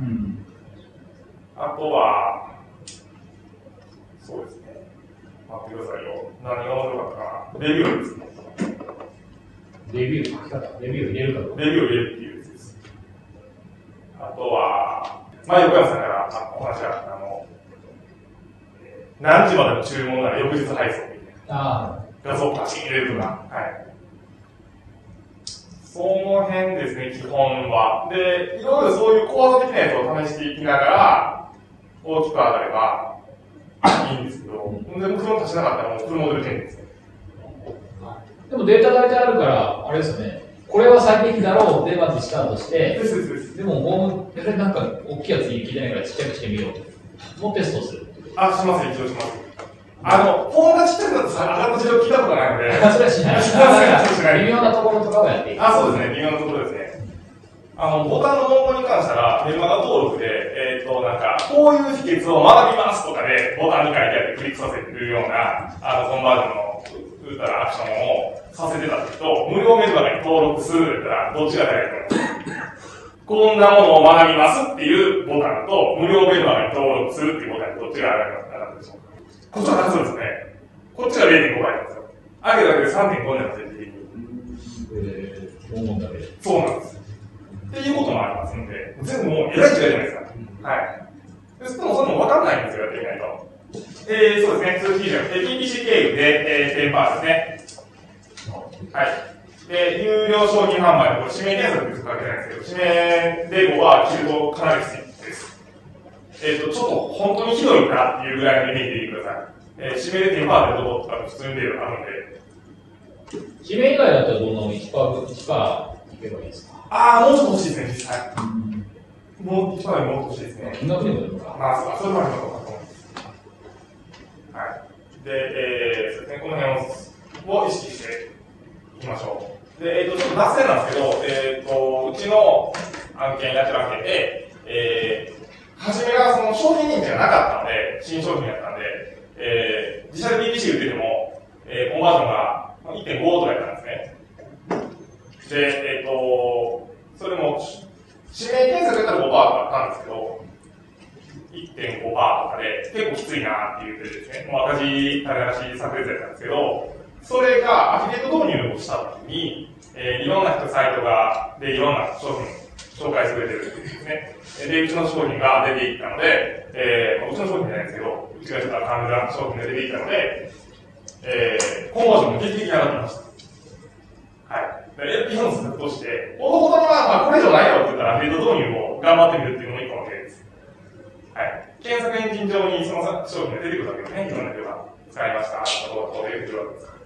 Speaker 1: あとは、そうですね。待ってくださいよ。何が面白かったかな。レビューですね。
Speaker 2: レビュー書き方、レビュー入れるかどうか。
Speaker 1: レビューを入れるっていうやつです。あとは、前横山さんからお話があった、あの、何時までの注文なら翌日配送みたいな。画像をパチン入れるとか。はい。その辺ですね、基本は。で、いろいろそういうコア的なやつを試していきながら、大きく上がればいいんですけど、でも、クローン足しなかったらもうクローンモデル点ですね。
Speaker 2: でもデータ大体あるから、あれですよね。これは最適だろうでまずスタートして、
Speaker 1: ですですです。
Speaker 2: でも、もう、なんか、大きいやつに聞いてないからちっちゃくしてみようと。もうテストする。
Speaker 1: あ、します、一応します。あの、フォームがちっちゃくなるとさ、上がった事例を聞いたことないので。
Speaker 2: それはしない。
Speaker 1: しない。
Speaker 2: 微妙なところとかをやっていく。
Speaker 1: あ、そうですね、微妙なところですね。あの、ボタンの文言に関しては、メルマガ登録で、えっ、ー、と、なんか、こういう秘訣を学びますとかで、ボタンに書いてあってクリックさせてるような、あの、コンバージョンの、打ったらアクションをさせてた時と、無料メルマガに登録するだったら、どっちが大事かこんなものを学びますっていうボタンと、無料メルマガに登録するっていうボタンとどっちが上がるかってでしょうか。こっちは勝つんですね。こっちが れいてんご 倍なんですよ。上げただけで さんてんご になるんですよ、
Speaker 2: えー、文言だけで。
Speaker 1: そうなんです。っていうこともありますので、全部もうえらい違いじゃないですか。はい。でもそれも分かんないんですよ、やってみないと。えー、そうですね、通知基準。ピーピーシー 経由で、えー、じゅっパーセントですね。はい。で、有料商品販売、これ指名検索ってかけないんですけど、指名でごは切るとかなりきついです。えっ、ー、と、ちょっと本当にひどいかっていうぐらいのイメージでいてください。えー、指名でじゅっパーセントとか普通に出るあるんで。
Speaker 2: 指名以外だったらどんなの いちパーセント、いちパーセントいけばいいですか？
Speaker 1: ああ、もうちょっと欲しいですね、実際。もういちパーセントもっと欲しいですね。
Speaker 2: 金額でもいいのか。
Speaker 1: まあ、それもありますと思います。はい。で、えー、そうですね、この辺を意識していきましょう。で、えっ、ー、と、ちょっと脱線なんですけど、えっ、ー、と、うちの案件、やってる案件で、えー、初めがその商品認知がなかったので、新商品やったんで、えー、自社で ピーピーシー 売ってても、えー、コンバージョンが いってんご とかやったんですね。で、えっ、ー、と、それも、指名検索やったら ごパーセント とかあったんですけど、いってんごパーセント とかで結構きついなっていうてですね、もう赤字、種出し炸裂やったんですけど、それがアフィリエイト導入をしたときに、えー、いろんな人サイトが、で、いろんな商品紹介してくれてるっていうですね。で、うちの商品が出ていったので、えー、うちの商品じゃないんですけど、うちがちょっとカンダ商品が出ていったので、えー、コンバージョンも劇的に上がってました。はい。エルピー の策として、ほどほどには、まあ、これ以上ないよって言ったら、アフィリエイト導入を頑張ってみるっていうのも一個の例です。はい。検索エンジン上にその商品が出てくるわけですね。いろんな人が使いました。ところが出てくるわけですから。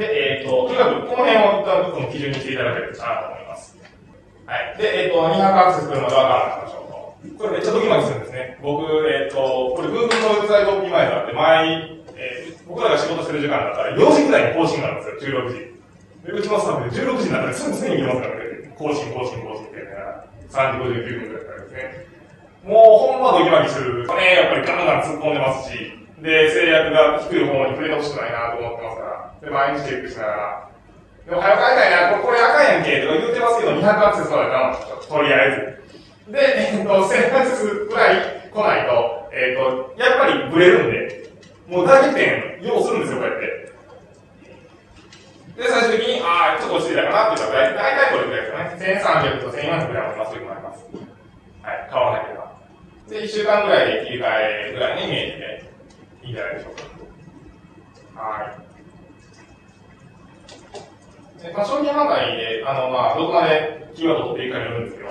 Speaker 1: で、えっ、ー、と、とにかく、この辺を一旦一つの基準にしていただければなと思います。はい。で、えっ、ー、と、にひゃくアクセスするまでは我慢しましょうと。 これめっちゃドキマキするんですね。僕、えっ、ー、と、これ Google のウェブサイトオプティマイザーって毎、えー、僕らが仕事してる時間だったらよじぐらいに更新があるんですよ、じゅうろくじ。で、うちのスタッフでじゅうろくじになったらすぐ常に見ますからね。更新、更新、更新っていうのがさんじごじゅうきゅうふんぐらいからですね。もうほんまドキマキする。ね、やっぱりガンガン突っ込んでますし、で、制約が低い方に触れてほしくないなと思ってますから、で、毎日チェックしながら、でも早く変えたいな、これ、これあかんやんけ、とか言うてますけど、にひゃくアクセスまで我慢しと、とりあえず。で、えっと、せんアクセスぐらい来ないと、えっと、やっぱりブレるんで、もう大逆転、要するんですよ、こうやって。で、最終的に、ああ、ちょっと落ちてたかなっていうか、大体これぐらいですよね。せんさんびゃくとせんよんひゃくぐらいはそういうのもあります。はい、変わらなければ。で、いっしゅうかんぐらいで切り替えぐらいに見えていいんじゃないでしょうか。はい。で、まあ、商品販売で、あの、まあ、どこまでキーワードを取っていくかによるんですけど、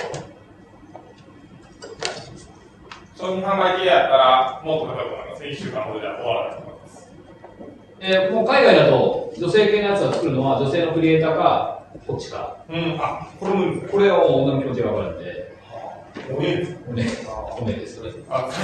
Speaker 1: 商品販売系やったら、もっとかかると思います。いっしゅうかんほどじゃ終わらないと思います。
Speaker 2: えー、もう海外だと、女性系のやつを作るのは、女性のクリエイターか、こっちか。
Speaker 1: うん、あ、これもいいんですね。
Speaker 2: これは女の気持ちがわかるんで。
Speaker 1: おねです
Speaker 2: おね。おねです。
Speaker 1: あ、はい、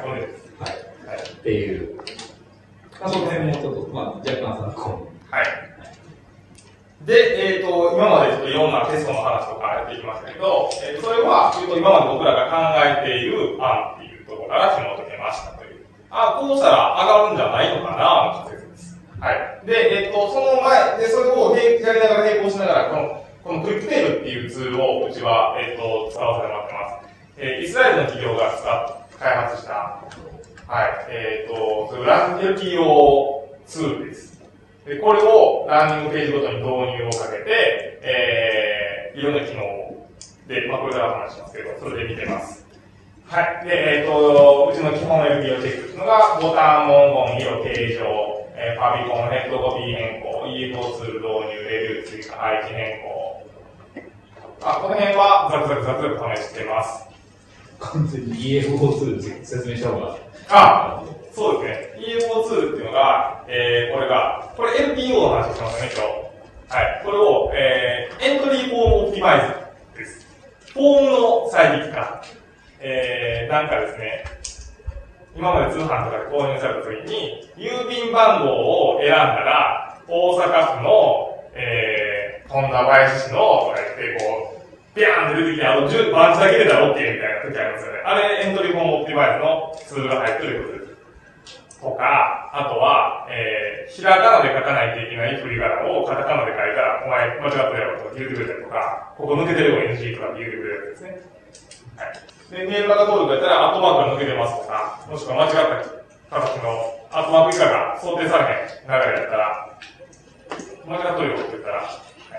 Speaker 1: おねです。
Speaker 2: はい。はい。っていう。まあ、その辺もちょっと、まあ、若干参考に。
Speaker 1: はい。で、えっ、ー、と、今までちょっといろんなテストの話とかやっていきましたけど、えー、それは、ちょっと今まで僕らが考えている案っていうところから紐解けましたという。あ、こうしたら上がるんじゃないのかなの仮説です。はい。で、えっ、ー、と、その前、で、それをやりながら並行しながら、この、このクリックテールっていうツールをうちは、えっ、ー、と、使わせてもらってます。えー、イスラエルの企業が使っ、開発した、はい、えっ、ー、と、それラン エルティーオー ツールです。で、これをランニングページごとに導入をかけて、えー、いろんな機能で、まあ、これからお話しますけど、それで見てます。はい。で、えっ、ー、と、うちの基本 エルピーオー チェックっていうのが、ボタン、文言、色、形状、えー、ファビコン、ヘッドコピー変更、イーエフオー ツール導入、レビュー追加、配置変更。あ、この辺はザクザクザクザク試してます。
Speaker 2: 完全に イーエフオー ツール説明した方が。
Speaker 1: あ、そうですね。イーエフオー ツールっていうのが、えー、これが、これ エルピーオー の話をしますね、今日。はい。これを、えー、エントリーフォームオプティマイズです。フォームの最適化。えー、なんかですね、今まで通販とかで購入された時に、郵便番号を選んだら、大阪府の、えー、富田林市の、とか言って、こう、ビャーンって出てきて、あの、バンチだけでだろってみたいな時ありますよね。あれ、エントリーフォームオプティマイズのツールが入ってるということです。とか、あとは、えー、ひらがなで書かないといけない振り仮名をカタカナで書いたら、お前間違ってるやろとか言ってくれたりとか、ここ抜けてるの エヌジー とかって言ってくれるやつですね。はい。で、メールマガ登録やったら、アットマークが抜けてますとか、もしくは間違った形のアットマーク以下が想定されへん流れだったら、間違っとるよって言ったら、はい。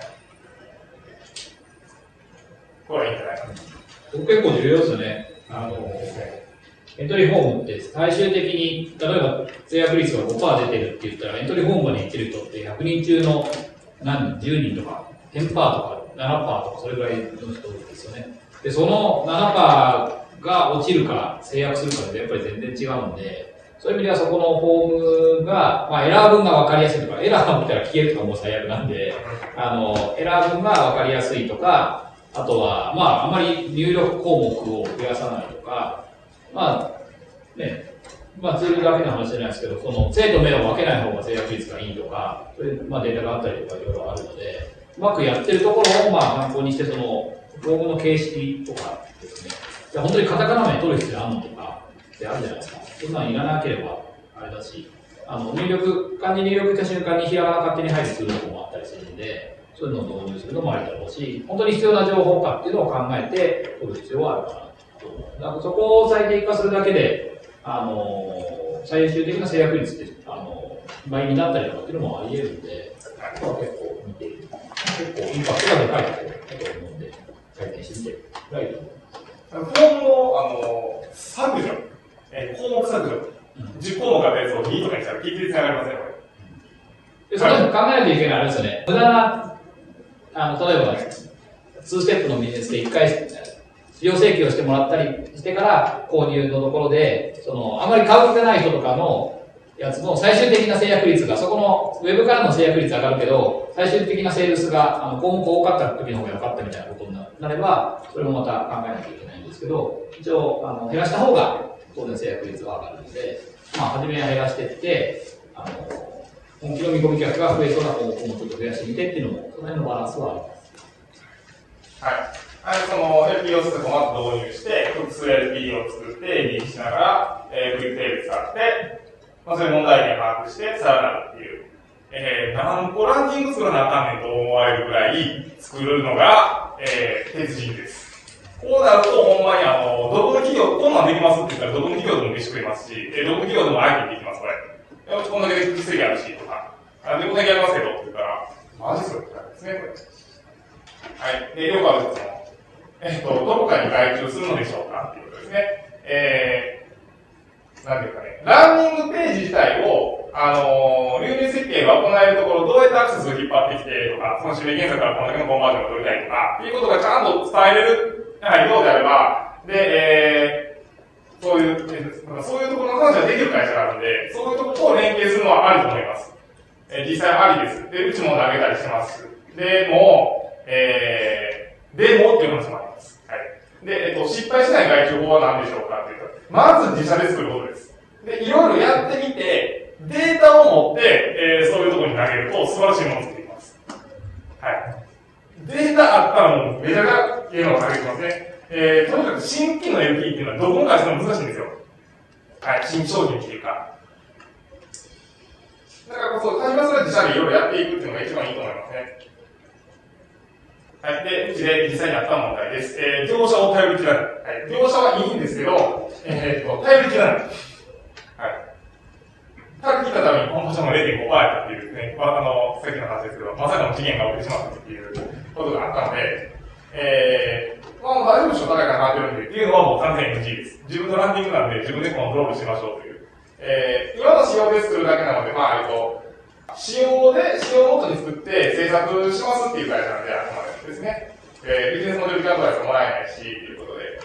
Speaker 1: これはいいんじゃないかな。
Speaker 2: 結構重要ですよね。あのーエントリーフォームって最終的に、例えば制約率が ごパーセント 出てるって言ったら、エントリーフォームまで行ってる人ってひゃくにん中の何人、じゅうにんとか、じゅっパーセント とかななパーセントとか、それぐらいの人ですよね。で、その ななパーセント が落ちるか制約するかでやっぱり全然違うんで、そういう意味ではそこのフォームが、まあエラー文が分かりやすいとか、エラーが起きたら消えるとかもう最悪なんで、あの、エラー文が分かりやすいとか、あとは、まああまり入力項目を増やさないとか、まあ、ね、まあツールだけの話じゃないですけど、その生と目を分けない方が制約率がいいとか、そういう、まあ、データがあったりとかいろいろあるので、うまくやってるところをまあ参考にして、その、フォームの形式とかですね、じゃ本当にカタカナ名取る必要あるのとかってあるじゃないですか。そんなのいらなければあれだし、あの、入力、漢字入力した瞬間にひらがな勝手に入るツールとかもあったりするんで、そういうのを導入するのもありだろうし、本当に必要な情報かっていうのを考えて取る必要はあるかなと思う。だからそこを最適化するだけで、あのー、最終的な制約率って、あのー、倍になったりとかっていうのもあり得るんで、ここは結構見ている。結構インパクトがでかいところだと思うんで、体験してみてくらいと思います。
Speaker 1: フォームの、あのー、削除、えー、項目削除、じゅっこうもかったやつをにとかにしたら、一気に繋がりますね、これ。
Speaker 2: で、それ考えないといけないあれですよね。無駄な、あの、例えば、にステップのビジネスでいっかい、使用請求をしてもらったりしてから購入のところで、その、あまり買う気がない人とかの、 やつの最終的な制約率が、そこのウェブからの制約率上がるけど、最終的なセールスがあの項目多かった時の方が良かったみたいなことになれば、それもまた考えなきゃいけないんですけど、一応あの減らした方が当然制約率は上がるので、まあ、初めは減らしていって、あの本気の見込み客が増えそうな項目もちょっと増やしてみてっていうのも、その辺のバランスはあります。
Speaker 1: はい。その エルピー をすぐまず導入して、複数 エルピー を作って、リーチしながら、えー、クイックテーブル使って、まあ、それ問題点把握して、さらなるっていう。えー、何個ランキング作らなあかんねんと思われるぐらい作るのが、えー、鉄人です。こうなると、ほんまにあの、どこの企業、こんなんできますって言ったら、どこの企業でも飯食えますし、えー、どこの企業でも相手にできます、これ。こんだけ実績あるし、とか。あ、で、こんだけやりますけど、って言ったら、マジそれって感じですね、これ。はい。で、よくあるんですよ。えっと、どこかに外注するのでしょうかっていうことですね。えー、なんていうかね、ランニングページ自体を、あのー、流入設計が行えるところ、どうやってアクセスを引っ張ってきてとか、その指名検索からこんだけのコンバージョンを取りたいとか、っていうことがちゃんと伝えれる、はい、ようであれば、で、えー、そういう、そういうところの話ができる会社があるんで、そういうところを連携するのはありと思います。えー、実際ありです。で、うちも投げたりしてます。でも、えー、でもっていう話もあります。はい。で、えっと、失敗しない外注法は何でしょうかっていうと、まず自社で作ることです。で、いろいろやってみて、データを持って、えー、そういうところに投げると素晴らしいものを作っていきます。はい。データあったらもうめちゃくちゃいいのを下げてきますね。えー、とにかく新規の エルピー っていうのはどこの会社でも難しいんですよ。はい。新商品っていうか。だからこそ、始まりは自社でいろいろやっていくっていうのが一番いいと思いますね。はい。で、うちで実際にあった問題です。えー、業者を頼りきらない。はい。業者はいいんですけど、えー、っと、頼りきらない。はい。頼りきったためにコンパーションが れいてんごパーセント やったっていうね、まあ、あの、さっきの話ですけど、まさかの期限が起きてしまったっていうことがあったので、えー、まあ、もう大丈夫でしょ、高いからなってるんで、っていうのはもう完全 エヌジー です。自分のランディングなんで自分でコントロールしましょうという。えー、今の仕様で作るだけなので、まあ、えっと、仕様で、仕様を元に作って制作しますっていう会社なんで、あくまでですね。えー、ビジネスモデルキャンバスもらえないし、ということで。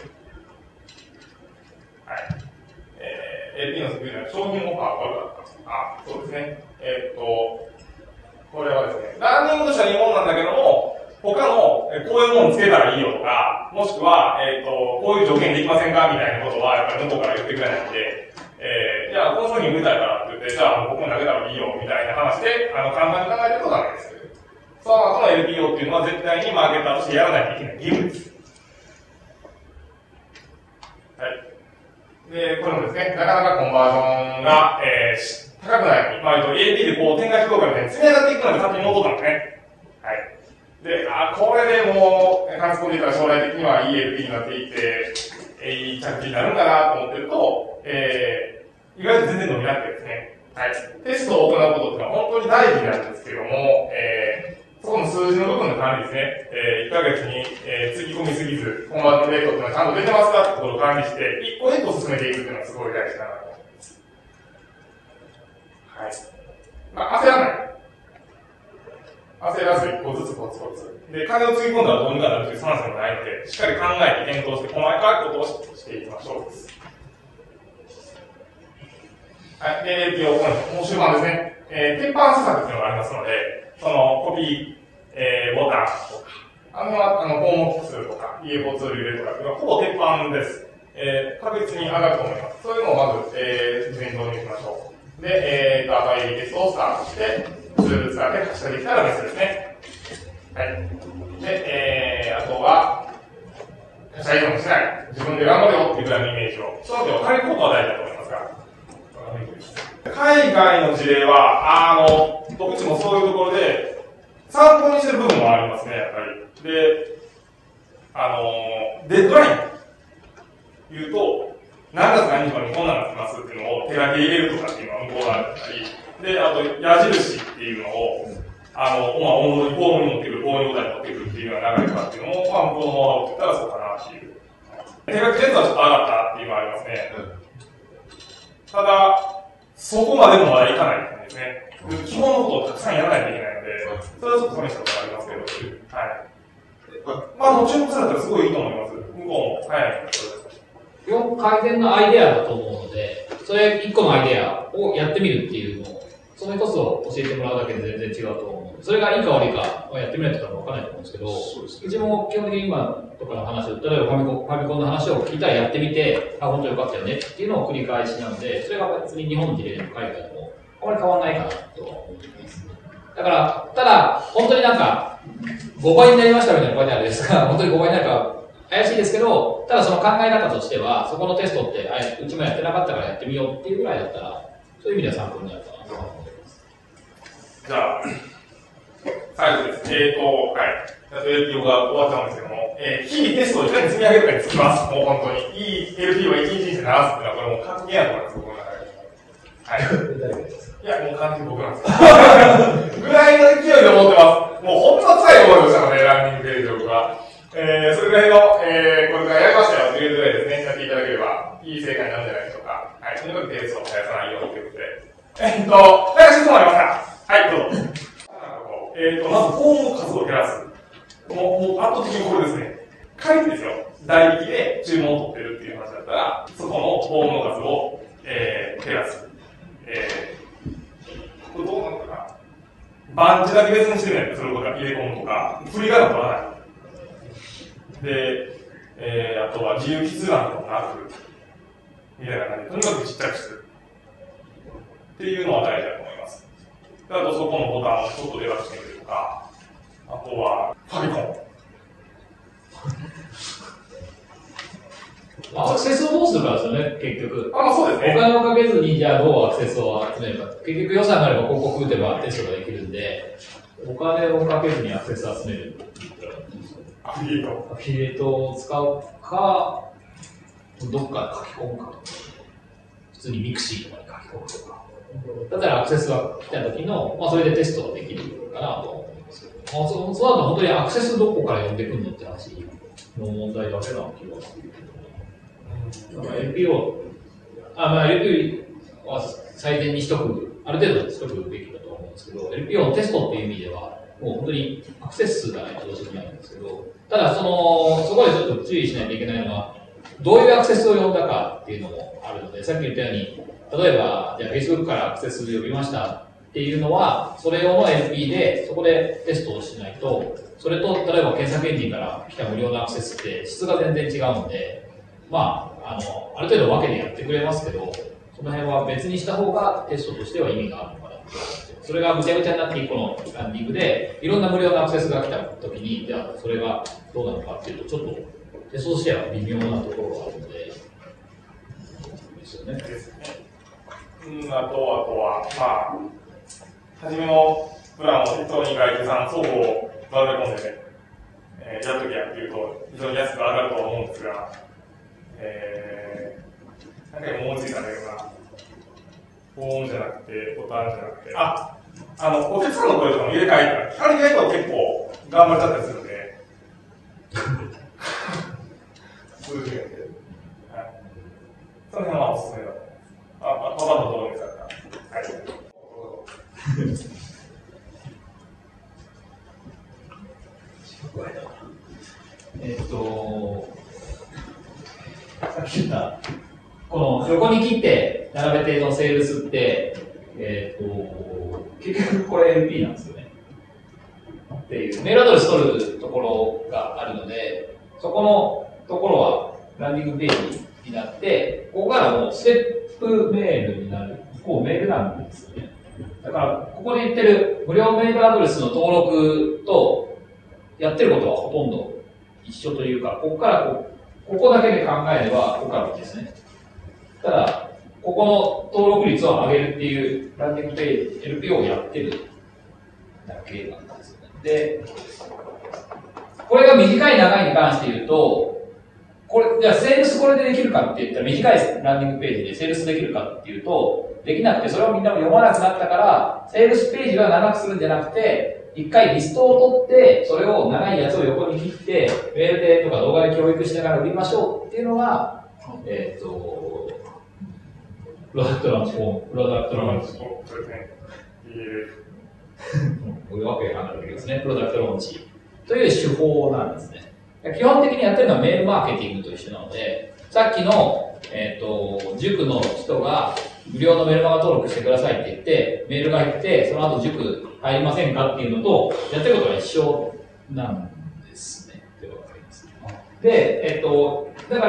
Speaker 1: はい。えー、エルピー の作りの商品オファーこれだったんですか。あ、そうですね。えー、っと、これはですね、ランニングとしてはいいものなんだけども、他の、えこういうものつけたらいいよとか、もしくは、えー、っと、こういう条件できませんかみたいなことは、やっぱり向こうから言ってくれないんで、えー、じゃあ、この商品売りたいからって言って、じゃあ、もうここに投げたらいいよ、みたいな話で、あの、簡単に考えてるとダメです。その後の エルピーオー っていうのは絶対にマーケッターとしてやらないといけない義務です。はい。で、これもですね、なかなかコンバージョンが、えー、高くない。まあ、エルピー でこう、展開機動からね、積み上がっていくのが勝手に戻ったんですね。はい。で、あ、これでもう、感想で言ったら将来的にはいい エルピー になっていって、えー、いい着地になるんだなと思ってると、えー、意外と全然伸びなくてですね。はい。テストを行うことっていうのは本当に大事なんですけども、えー、そこの数字の部分の管理ですね。えー、いっかげつに、えー、つぎ込みすぎず、コンバージョンレートっていうのはちゃんと出てますかってところを管理して、一個一個進めていくっていうのはすごい大事だなと思います。はい。まあ、焦らない。焦らず一個ずつコツコツ。で、金をつぎ込んだらどうにかなるという話でもないので、しっかり考えて検討して、細かいことをしていきましょうです。はい。で、エルピーオー、もう終盤ですね。えー、鉄板施策っていうのがありますので、その、コピー、えー、ボタンとか、あの、あの、項目数とか、イーエフオーツー 入れとかっていうのは、ほぼ鉄板です。えー、確実に上がると思います。そういうのをまず、えー、事前に導入しましょう。で、えーと、赤いテストをスタートして、ツール使って可視化できたらベストですね。はい。で、えー、あとは、他社依存しない。自分で頑張れよっていうぐらいのイメージを。その点は仮効果は大事だと思いますが。海外の事例は、あの、うちもそういうところで、参考にしてる部分もありますね、やっぱり。で、あの、デッドライン言うと、何月何日までにこんなのが来ますっていうのを手書き入れるとかっていうのは向こうがあったり、で、あと、矢印っていうのを、あの、まあ、大物に、フォームに持ってくる、フォームに持ってくるっていうような流れとかっていうのも、まあ、向こうのノウハウって言ったらそうかなっていう。手書き熱はちょっと上がったっていうのがありますね。ただ、そこまでもまだいかないんですね。基本のことをたくさんやらないといけないので、それはちょっと試したことがありますけど、はい。まあ、もう注目されたらすごいいいと思います。向こうも早いので、それ
Speaker 2: 基本改善のアイデアだと思うので、 それ一個のアイデアをやってみるっていうのを、その一つを教えてもらうだけで全然違うと思う。それがいいか悪いかはやってみないと多分分からないと思うんですけど、うちも基本的に今とかの話を、例えばファミコン、ファミコンの話を聞いたらやってみて、あ、本当によかったよねっていうのを繰り返しなので、それが別に日本でも海外でもあまり変わらないかなと思っています。だから、ただ、本当になんか、ごばいになりましたみたいな書いてあるんですが、本当にごばいになるか怪しいですけど、ただその考え方としては、そこのテストって、あうちもやってなかったからやってみようっていうぐらいだったら、そういう意味では参考になるかなと思います。
Speaker 1: じゃあ、最後です。えーと、はい。エルピーオー が終わっちゃうんですけども、えー、日々テストをいかに積み上げるかにつきます。もう本当に。いい エルピーオー を一日に鳴らすっていうのは、これもう完璧なところです、僕の中で。はい。いや、もう完全に僕なんです。ぐらいの勢いで思ってます。もう本当辛い思いをしたので、ランニングページ僕は。えー、それぐらいの、えー、これからやりましたよというぐらいですね、やっていただければ、いい成果になるんじゃないでしょうか。はい。とにかく点数を絶やさないようにということで。えー、っと、なんか質問ありますか？はい、どうぞ。えー、と、まず、フォームの数を減らす。もう、もう圧倒的にこれですね。書いてですよ。代引きで注文を取ってるっていう話だったら、そこのフォームの数を、えー、減らす。えー、これどうなのかな？番地だけ別にしてないとすることが入れ込むとか、振り仮名取らない。で、えー、あとは自由筆覧とかなく、みたいな感じで、とにかくちっちゃくする。っていうのは大事だと思います。あと、そこのボタンをちょっとでかくしてみるとか、あとは、ファミコン。
Speaker 2: アクセスをどうするかですよね、結局。
Speaker 1: あ、まあそうですね。
Speaker 2: お金をかけずに、じゃあどうアクセスを集めるか。結局予算があれば広告打てばテストができるんで、お金をかけずにアクセスを集めるって言ったら、
Speaker 1: アフィリエイト。
Speaker 2: アフィリエイトを使うか、どっかで書き込むかとか、普通にミクシーとかに書き込むとか。だったらアクセスが来た時の、まあそれでテストができるかなと思いますけど、まあ、そ, その後本当にアクセスどこから呼んでくるのって話の問題だけな気がするけど、なんか エルピーオー、あ、まあ エルピーオー は最善にしとく、ある程度しとくべきだと思うんですけど、エルピーオー のテストっていう意味では、もう本当にアクセス数がないとどうしようもないんですけど、ただその、そこでちょっと注意しないといけないのは、どういうアクセスを呼んだかっていうのもあるので、さっき言ったように、例えば、じゃあ Facebook からアクセス呼びましたっていうのは、それ用の エルピー で、そこでテストをしないと、それと、例えば検索エンジンから来た無料のアクセスって質が全然違うので、まあ、あの、ある程度分けてやってくれますけど、その辺は別にした方がテストとしては意味があるのかなと思って。それがぐちゃぐちゃになっていくこのランディングで、いろんな無料のアクセスが来た時に、じゃあそれがどうなのかっていうと、ちょっとテストとしては微妙なところがあるので、ですよね。
Speaker 1: ですね。うん、あと、あとは、まあ、初めのプランを適当に外注さん双方を混ぜ込んで、ね、えー、やっときやっていうと、非常に安く上がるとは思うんですが、えー、なんか今思いついたんだけどな、フォームじゃなくて、ボタンじゃなくて、あ、あの、お客さんの声とかも入れ替えたら、あれ意外と結構頑張っちゃったりするんで、数字が出る。はい。その辺はおすすめだと思います。あ、まあ、パパの動画ですから。はい。
Speaker 2: えっと、さっき言った、この横に切って並べてのセールスって、えっと、結局これ エルピー なんですよね。っていう、メールアドレス取るところがあるので、そこのところはランディングページになって、ここからもうステップメールになる、こうメールなんですよね。だから、ここで言ってる無料メールアドレスの登録と、やってることはほとんど一緒というか、ここからこう、ここだけで考えれば、ここからですね。ただ、ここの登録率を上げるっていうランディングページ、エルピーオー をやってるだけなんですよね。で、これが短い長いに関して言うと、これ、じゃあセールスこれでできるかって言ったら短いランディングページでセールスできるかっていうと、できなくて、それをみんなも読まなくなったから、セールスページは長くするんじゃなくて、一回リストを取って、それを長いやつを横に切って、メールでとか動画で教育しながら売りましょうっていうのが、えっと、プロダクトランチフォーム、プロダクトランチ。
Speaker 1: そうですね。
Speaker 2: こういうわけが考えるですね。プロダクトローンチという手法なんですね。基本的にやってるのはメールマーケティングと一緒なので、さっきのえっ、と、塾の人が無料のメルマガ登録してくださいって言って、メールが入って、その後塾入りませんかっていうのと、やってることが一緒なんですね。で、わかります。で、えっ、と、だから、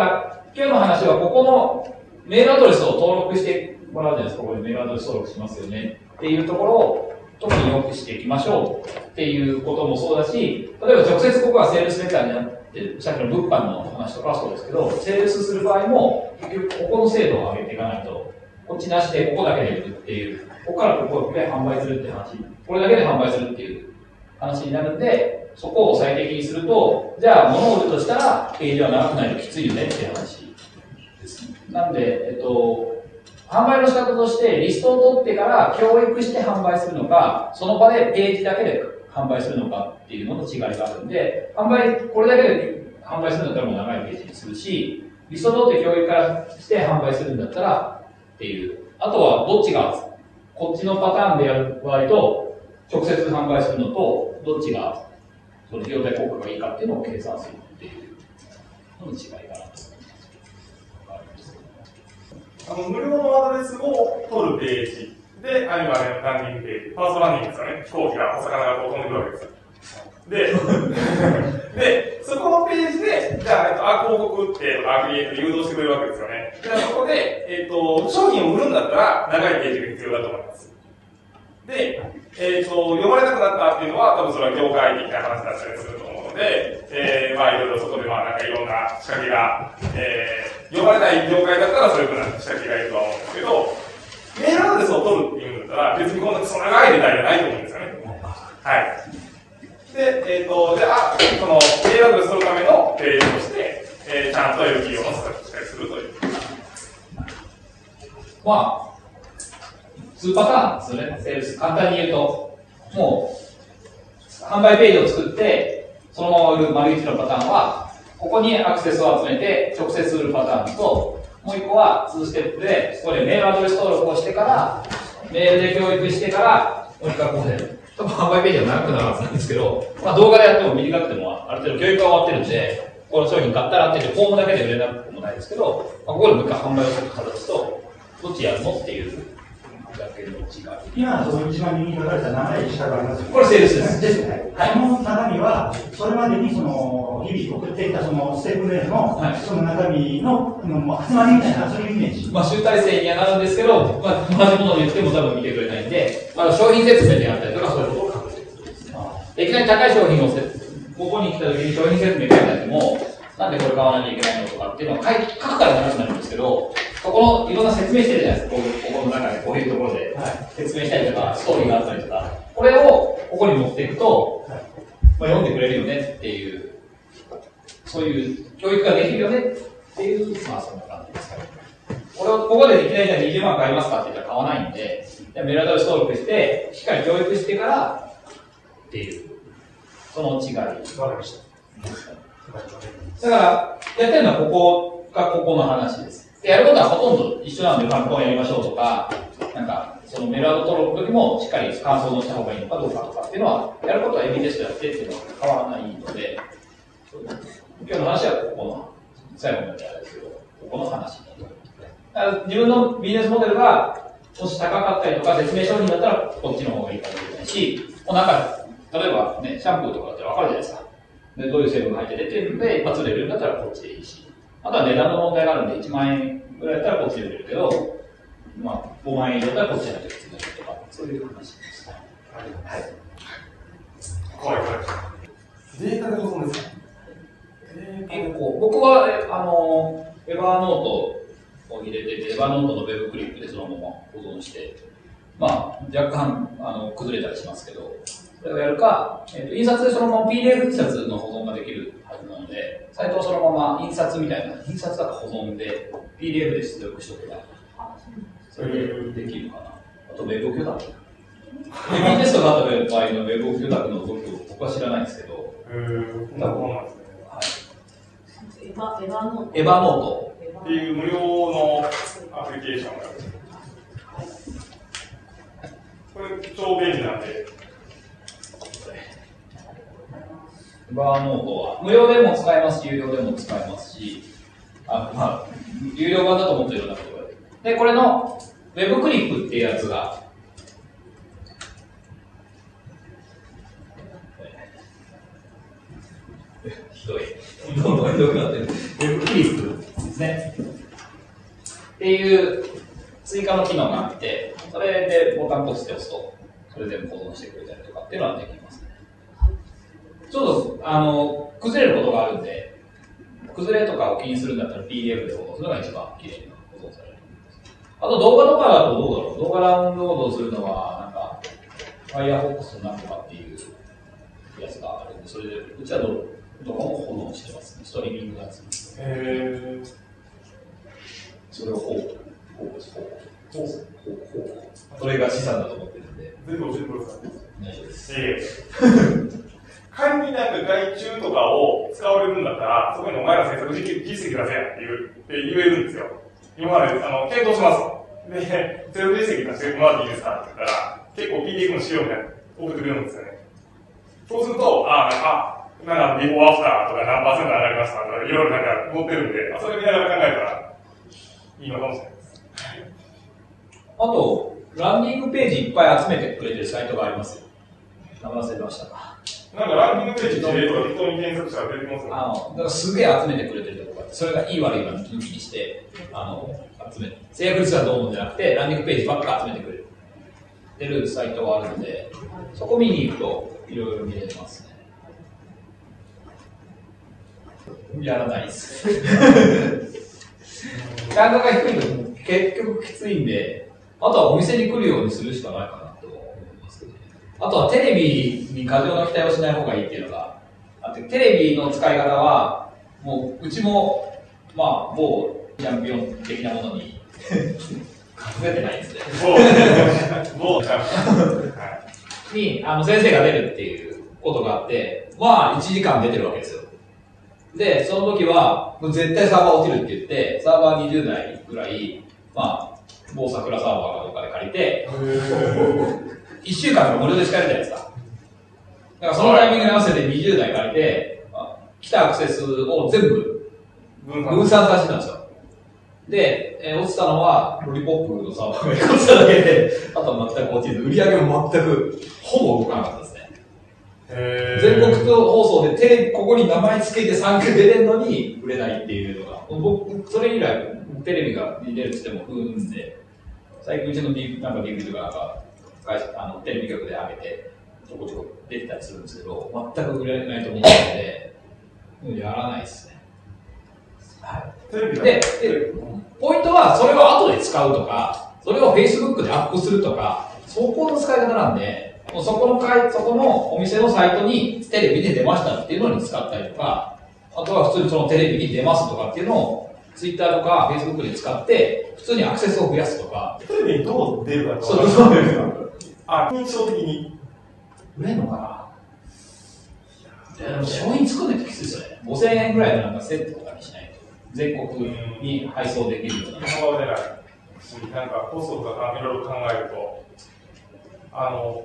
Speaker 2: 今日の話はここのメールアドレスを登録してもらうじゃないですか。ここでメールアドレス登録しますよね。っていうところを、特によくしていきましょうっていうこともそうだし、例えば直接ここがセールスレターになってる、さっきの物販の話とかはそうですけど、セールスする場合も、結局ここの精度を上げていかないと、こっちなしでここだけで売るっていう、ここからここで販売するって話、これだけで販売するっていう話になるんで、そこを最適にすると、じゃあ物を売るとしたら、ページは長くないときついよねっていう話です。なんで、えっと、販売の仕方としてリストを取ってから教育して販売するのか、その場でページだけで販売するのかっていうのの違いがあるんで、販売、これだけで販売するんだったらもう長いページにするし、リストを取って教育からして販売するんだったらっていう。あとはどっちが、こっちのパターンでやる場合と、直接販売するのと、どっちがその費用対効果がいいかっていうのを計算するっていうのの違いかなと。
Speaker 1: あの無料のアドレスを取るページで、アニマルのランディングページ、ファーストランディングですよね。飛行機が、お魚がこう飛んでくるわけですよ。で、で、そこのページで、じゃあ、えっと、あ、広告って、アクリエイトで誘導してくれるわけですよね。じゃあ、そこで、えっと、商品を売るんだったら、長いページが必要だと思います。で、えっと、読まれなくなったっていうのは、多分それは業界的な話だったりすると思うので、えー、まあ、いろいろそこで、まあ、なんかいろんな仕掛けが、えー、読まれない業界だったら、そういうふうな仕掛けがいるとは思うんですけど、メールアドレスを取るっていうんだったら、別にこんなクソ長いデタイじゃないと思うんですよね。はい。で、えっと、じゃあ、その、メールアドレスを取るためのページとして、えー、ちゃんと エルピーオー の施策をしたりするという。
Speaker 2: まあ、にパターンですよね、セールス。簡単に言うと、もう、販売ページを作って、そのまま売る丸一のパターンは、ここにアクセスを集めて、直接売るパターンと、もう一個はにステップで、そこでメールアドレス登録をしてから、メールで教育してから、もう一回ここで、多分販売ページは長くなるはずなんですけど、まあ動画でやっても短くても、ある程度教育が終わってるんで、この商品買ったらっていうフォームだけで売れなくもないですけど、まあ、ここでもう一回販売をする形と、どっちやるのっていうだけの違い。
Speaker 3: 今、その一番右に書かれた長い下がありますよね。
Speaker 2: これセールスです。
Speaker 3: ですね。はい。その中身は、それまでにその、日々送っていたそのステップメールの、はい、その中身の、の集まりみたいな、そういうイメージ。
Speaker 2: まあ、集大成にはなるんですけど、まあ、同じものを言っても多分見てくれないんで、あの商品説明であったりとか、そういうことを書くということです。いきなり高い商品をここに来た時に商品説明書いてあっても、なんでこれ買わなきゃいけないのとかっていうのを書い書くから長くなるんですけど、ここのいろんな説明してるじゃないですか、ここの中でこういうところで説明したりとか、ストーリーがあったりとか、これをここに持っていくと、まあ、読んでくれるよねっていう、そういう教育ができるよねっていう、まあそんな感じですかね。これをここでいきなりじゃあにじゅうまん買いますかって言ったら買わないんで、メールアドレス登録して、しっかり教育してからっていう、その違い。わかりました。だから、やってるのはここがここの話です。でやることはほとんど一緒なので、観光やりましょうとか、なんか、そのメールアド登録の時もしっかり感想をした方がいいのかどうかとかっていうのは、やることはエビテストやってっていうのは変わらないので、今日の話はここの、最後まであれですけど、ここの話になる。自分のビジネスモデルが、もし高かったりとか説明商品だったら、こっちの方がいいかもしれないし、もうなんか、例えばね、シャンプーとかだったら分かるじゃないですか。で、どういう成分が入って出てるんで、一発で売れるんだったらこっちでいいし。あとは値段の問題があるんで、いちまんえんぐらいだったらこっちで売れるけど、まあ、ごまんえんだったらこっちで売れるとか、そういう話です。はい。
Speaker 1: 怖い怖い。データで保存ですか？
Speaker 2: 結構、僕は、あの、エバーノートを入れてて、エバーノートのウェブクリップでそのまま保存して、まあ、若干、あの、崩れたりしますけど、それをやるか、えっと、印刷でそのまま ピーディーエフ 印刷の保存ができるはずなので、サイトをそのまま印刷みたいな、印刷だから保存で、ピーディーエフ で出力しておけば、それでできるかな。あと、ウェブ許諾。エビテストがあった場合のウェブ許諾の動きを僕は知らないんですけど、
Speaker 1: へー、こんなものなんですね。
Speaker 2: はい。
Speaker 4: エバ、エバノート。
Speaker 2: エバノート。
Speaker 1: っていう無料のアプリケーションがある。これ、超便利なんで。
Speaker 2: エバーノートは無料でも使えますし、有料でも使えますし、あまあ、 有料版だと思ってるようなことがある。で、これの Web クリップっていうやつが、ひどい。どんどんひどくなってる。Web クリップですね。っていう追加の機能があって、それでボタンポチって押すと、それ全部保存してくれたりとかっていうのはできますね。ちょっと、あの、崩れることがあるんで、崩れとかを気にするんだったら ピーディーエフ で保存するのが一番綺麗に保存されると思います。あと動画とかだとどうだろう。動画ダウンロードするのは、なんか、Firefox なんとかっていうやつがあるんで、それで、うちはどう動画も保存してますね。ストリーミングのやつ。
Speaker 1: へー。
Speaker 2: それをほう、ほうです、ほう。ほう、ほう、ほう。それが資産だと思ってるんで。
Speaker 1: 全部教えてください。
Speaker 2: 大丈夫です。
Speaker 1: ええ。仮になんか外注とかを使われるんだったら、そこにお前ら制作実績出せやって言う、って言えるんですよ。今まで、あの、検討します。で、ゼロ実績出してもらっていいですかって言ったら、結構 ピーディーエフ の資料みたいなの送ってくれるんですよね。そうすると、あ、なんか、なんか、ビフォーアフターとか何パーセント上がりましたとか、いろいろなんか載ってるんで、それ見ながら考えたらいいのかもしれないです。
Speaker 2: あと、ランディングページいっぱい集めてくれてるサイトがありますよ。名前忘れましたか。
Speaker 1: なんかランディングページってとか適当に検索したら出てきますよ。
Speaker 2: あの、だからすげえ集めてくれてるところがあって、それがいい悪いは抜きにして、あの、集めて、制約率がどうもじゃなくて、ランディングページばっか集めてくれる。出るサイトがあるので、そこ見に行くといろいろ見れますね。やらないです。単価が低いと結局きついんで、あとはお店に来るようにするしかないかなと思いますけどね。あとはテレビに過剰な期待をしない方がいいっていうのがあって、テレビの使い方は、もううちも、まあ、某チャンピオン的なものに隠れてないですね。
Speaker 1: 某チャン
Speaker 2: ピオンにあの先生が出るっていうことがあって、まあいちじかん出てるわけですよ。で、その時は、もう絶対サーバー落ちるって言って、サーバーにじゅうだいぐらい、まあ、某桜サーバーかどうかで借りて、いっしゅうかんとか無料で使えるじゃないですか。だからそのタイミングに合わせてにじゅうだい借りて、まあ、来たアクセスを全部分散させてたんですよ。で、えー、落ちたのは、ロリポップのサーバーが落ちただけで、あとは全く落ちず、売り上げも全く、ほぼ動かなかったですね。全国放送でテレビ、ここに名前つけて参加出れるのに売れないっていうのが、僕、それ以来、テレビが出るって言っても不運で、最近うちの D、なんか ディーブイディー とかなんか、会社、あの、テレビ局で上げて、ちょこちょこ出てたりするんですけど、全く売れないと思うので、もうやらないですね。はい。で、で、ポイントは、それを後で使うとか、それを Facebook でアップするとか、そこの使い方なんで、もうそこの会、そこのお店のサイトにテレビで出ましたっていうのに使ったりとか、あとは普通にそのテレビに出ますとかっていうのを Twitter とか Facebook で使って、普通にアクセスを増やすとか。
Speaker 1: テレビにどう出るかとか。
Speaker 2: そう、どう出るか。
Speaker 1: あ、印象的に。
Speaker 2: 売れんのかな。いや、でも商品作るのってきついですよね。ごせんえんぐらいのなんかセットとかにしないと。全国に配送できるような。
Speaker 1: 今までないし、なんかコストとかいろいろ考えると、あの、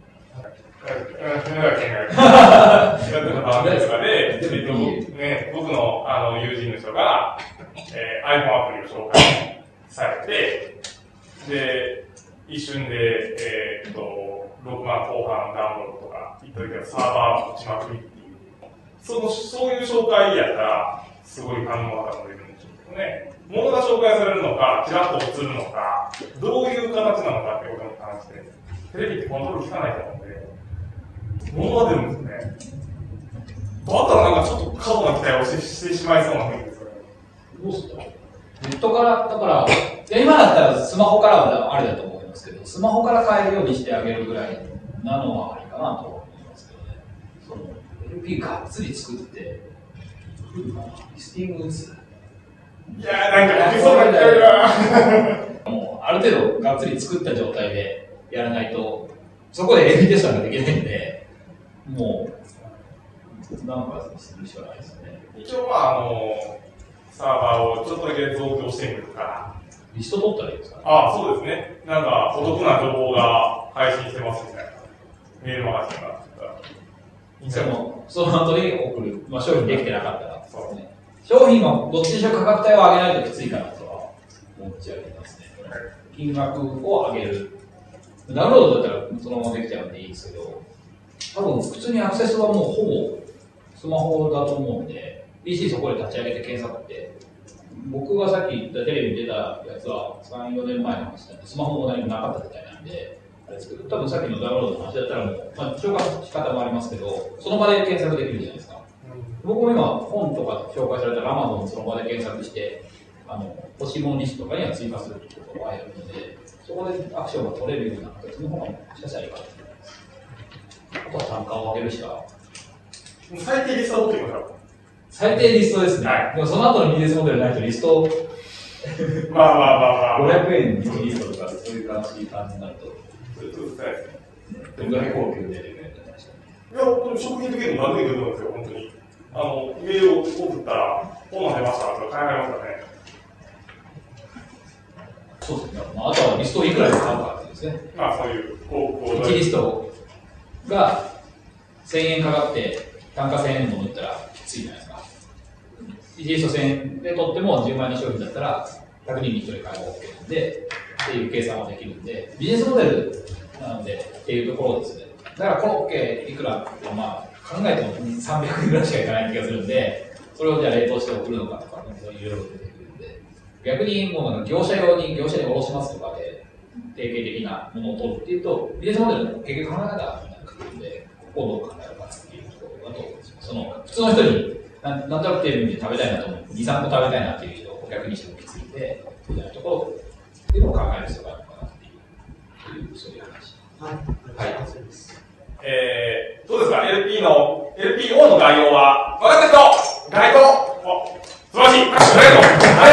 Speaker 1: ね、僕の、あの友人の人が、えー、iPhone アプリを紹介されて、で、一瞬で、えー、っと、ろくまん後半ダウンロードとか言っといてサーバー打ちまくりっていう。その、そういう紹介やったら、すごい反応が出るんでしょうけどね。物が紹介されるのか、ちらっと映るのか、どういう形なのかってことに関して、テレビってコントロール効かないと思うんで、物が出るんですね。だったらなんかちょっと過度な期待をしてしてしまいそうな雰囲気ですよね。
Speaker 2: どうするネットから、だから、今だったらスマホからはあれだと思いますけど、スマホから買えるようにしてあげるぐらいなのはありかなと思いますけどね。その エルピー がっつり作って、リスティング打つ。
Speaker 1: いやーなんかできそうな気がするな。
Speaker 2: もうある程度がっつり作った状態でやらないと、そこで エービー テストができないんで、もう、なんかするしかないですね。
Speaker 1: 一応まああの、サーバーをちょっとだけ増強してみるとか。
Speaker 2: リスト取ったらいいですかね。
Speaker 1: ああ、そうですね。なんか、お得な情報が配信してますみたいな。メールマガジンが。
Speaker 2: でも、その後に送る。まあ、商品できてなかったら、そうですね。 商品はどっちにしろ価格帯を上げないときついかなとは思っちゃいますね。金額を上げる。ダウンロードだったらそのままできちゃうんでいいですけど、多分普通にアクセスはもうほぼスマホだと思うんで、ピーシー そこで立ち上げて検索って、僕がさっき言ったテレビに出たやつはさん、よねんまえの話なんで、スマホも何もなかったみたいなんで、あれですけど、多分さっきのダウンロードの話だったらもう、まあ、紹介の仕方もありますけど、その場で検索できるじゃないですか。僕も今、本とか紹介されたら Amazon その場で検索して、あの欲しいものリストとかには追加するってことがあるので、そこでアクションが取れるような形の方がもしかしたらいいかなと思います。あとは単価を上げるしか。
Speaker 1: 最低リストを持ってきましょう。
Speaker 2: 最低リストですね。はい、でもその後のビジネスモデルないとリスト、
Speaker 1: まあまあまあまあ。
Speaker 2: ごひゃくえんのリストとかそういう感じになると、どんぐらい高級で出てくるんじゃないですか。
Speaker 1: いや、本当に食品的にも何でもいいと思うんですよ、本当に。あの、メールを送ったら、こんなん出ましたとか考えますからね。
Speaker 2: そうですね。まあ、あとはリストをいくらで買うかってですね。
Speaker 1: まあ、そういう、こう、
Speaker 2: いちリストがせんえんかかって、単価せんえんのものだったらきついじゃないですか。いちリストせんえんで取ってもじゅうまんえんの商品だったら、ひゃくにんにひとり買えば OK なんで、っていう計算はできるんで、ビジネスモデルなので、っていうところですね。だからコロッケいくらって、まあ、考えてもさんびゃくえんぐらいしかいかない気がするんで、それをじゃあ冷凍して送るのかとか、そういういろいろ出てくるんで、逆にもうなんか業者用に、業者に卸しますとかで、定型的なものを取るっていうと、ビジネスモデルの結局考え方になってくるんで、ここをどう考えるかっていうところだと思います。その、普通の人に、なんなんとなくテレビで食べたいなと思う、に、さんこ食べたいなっていう人を顧客にしてもきついんで、みたいなところっていうのを考える必要があるのかなっていう、そういう話。
Speaker 3: はい。はい。そうです。
Speaker 1: えー、どうですか ?エルピー の、エルピーオー の概要は、分かった人該当お、素晴らしいありがとう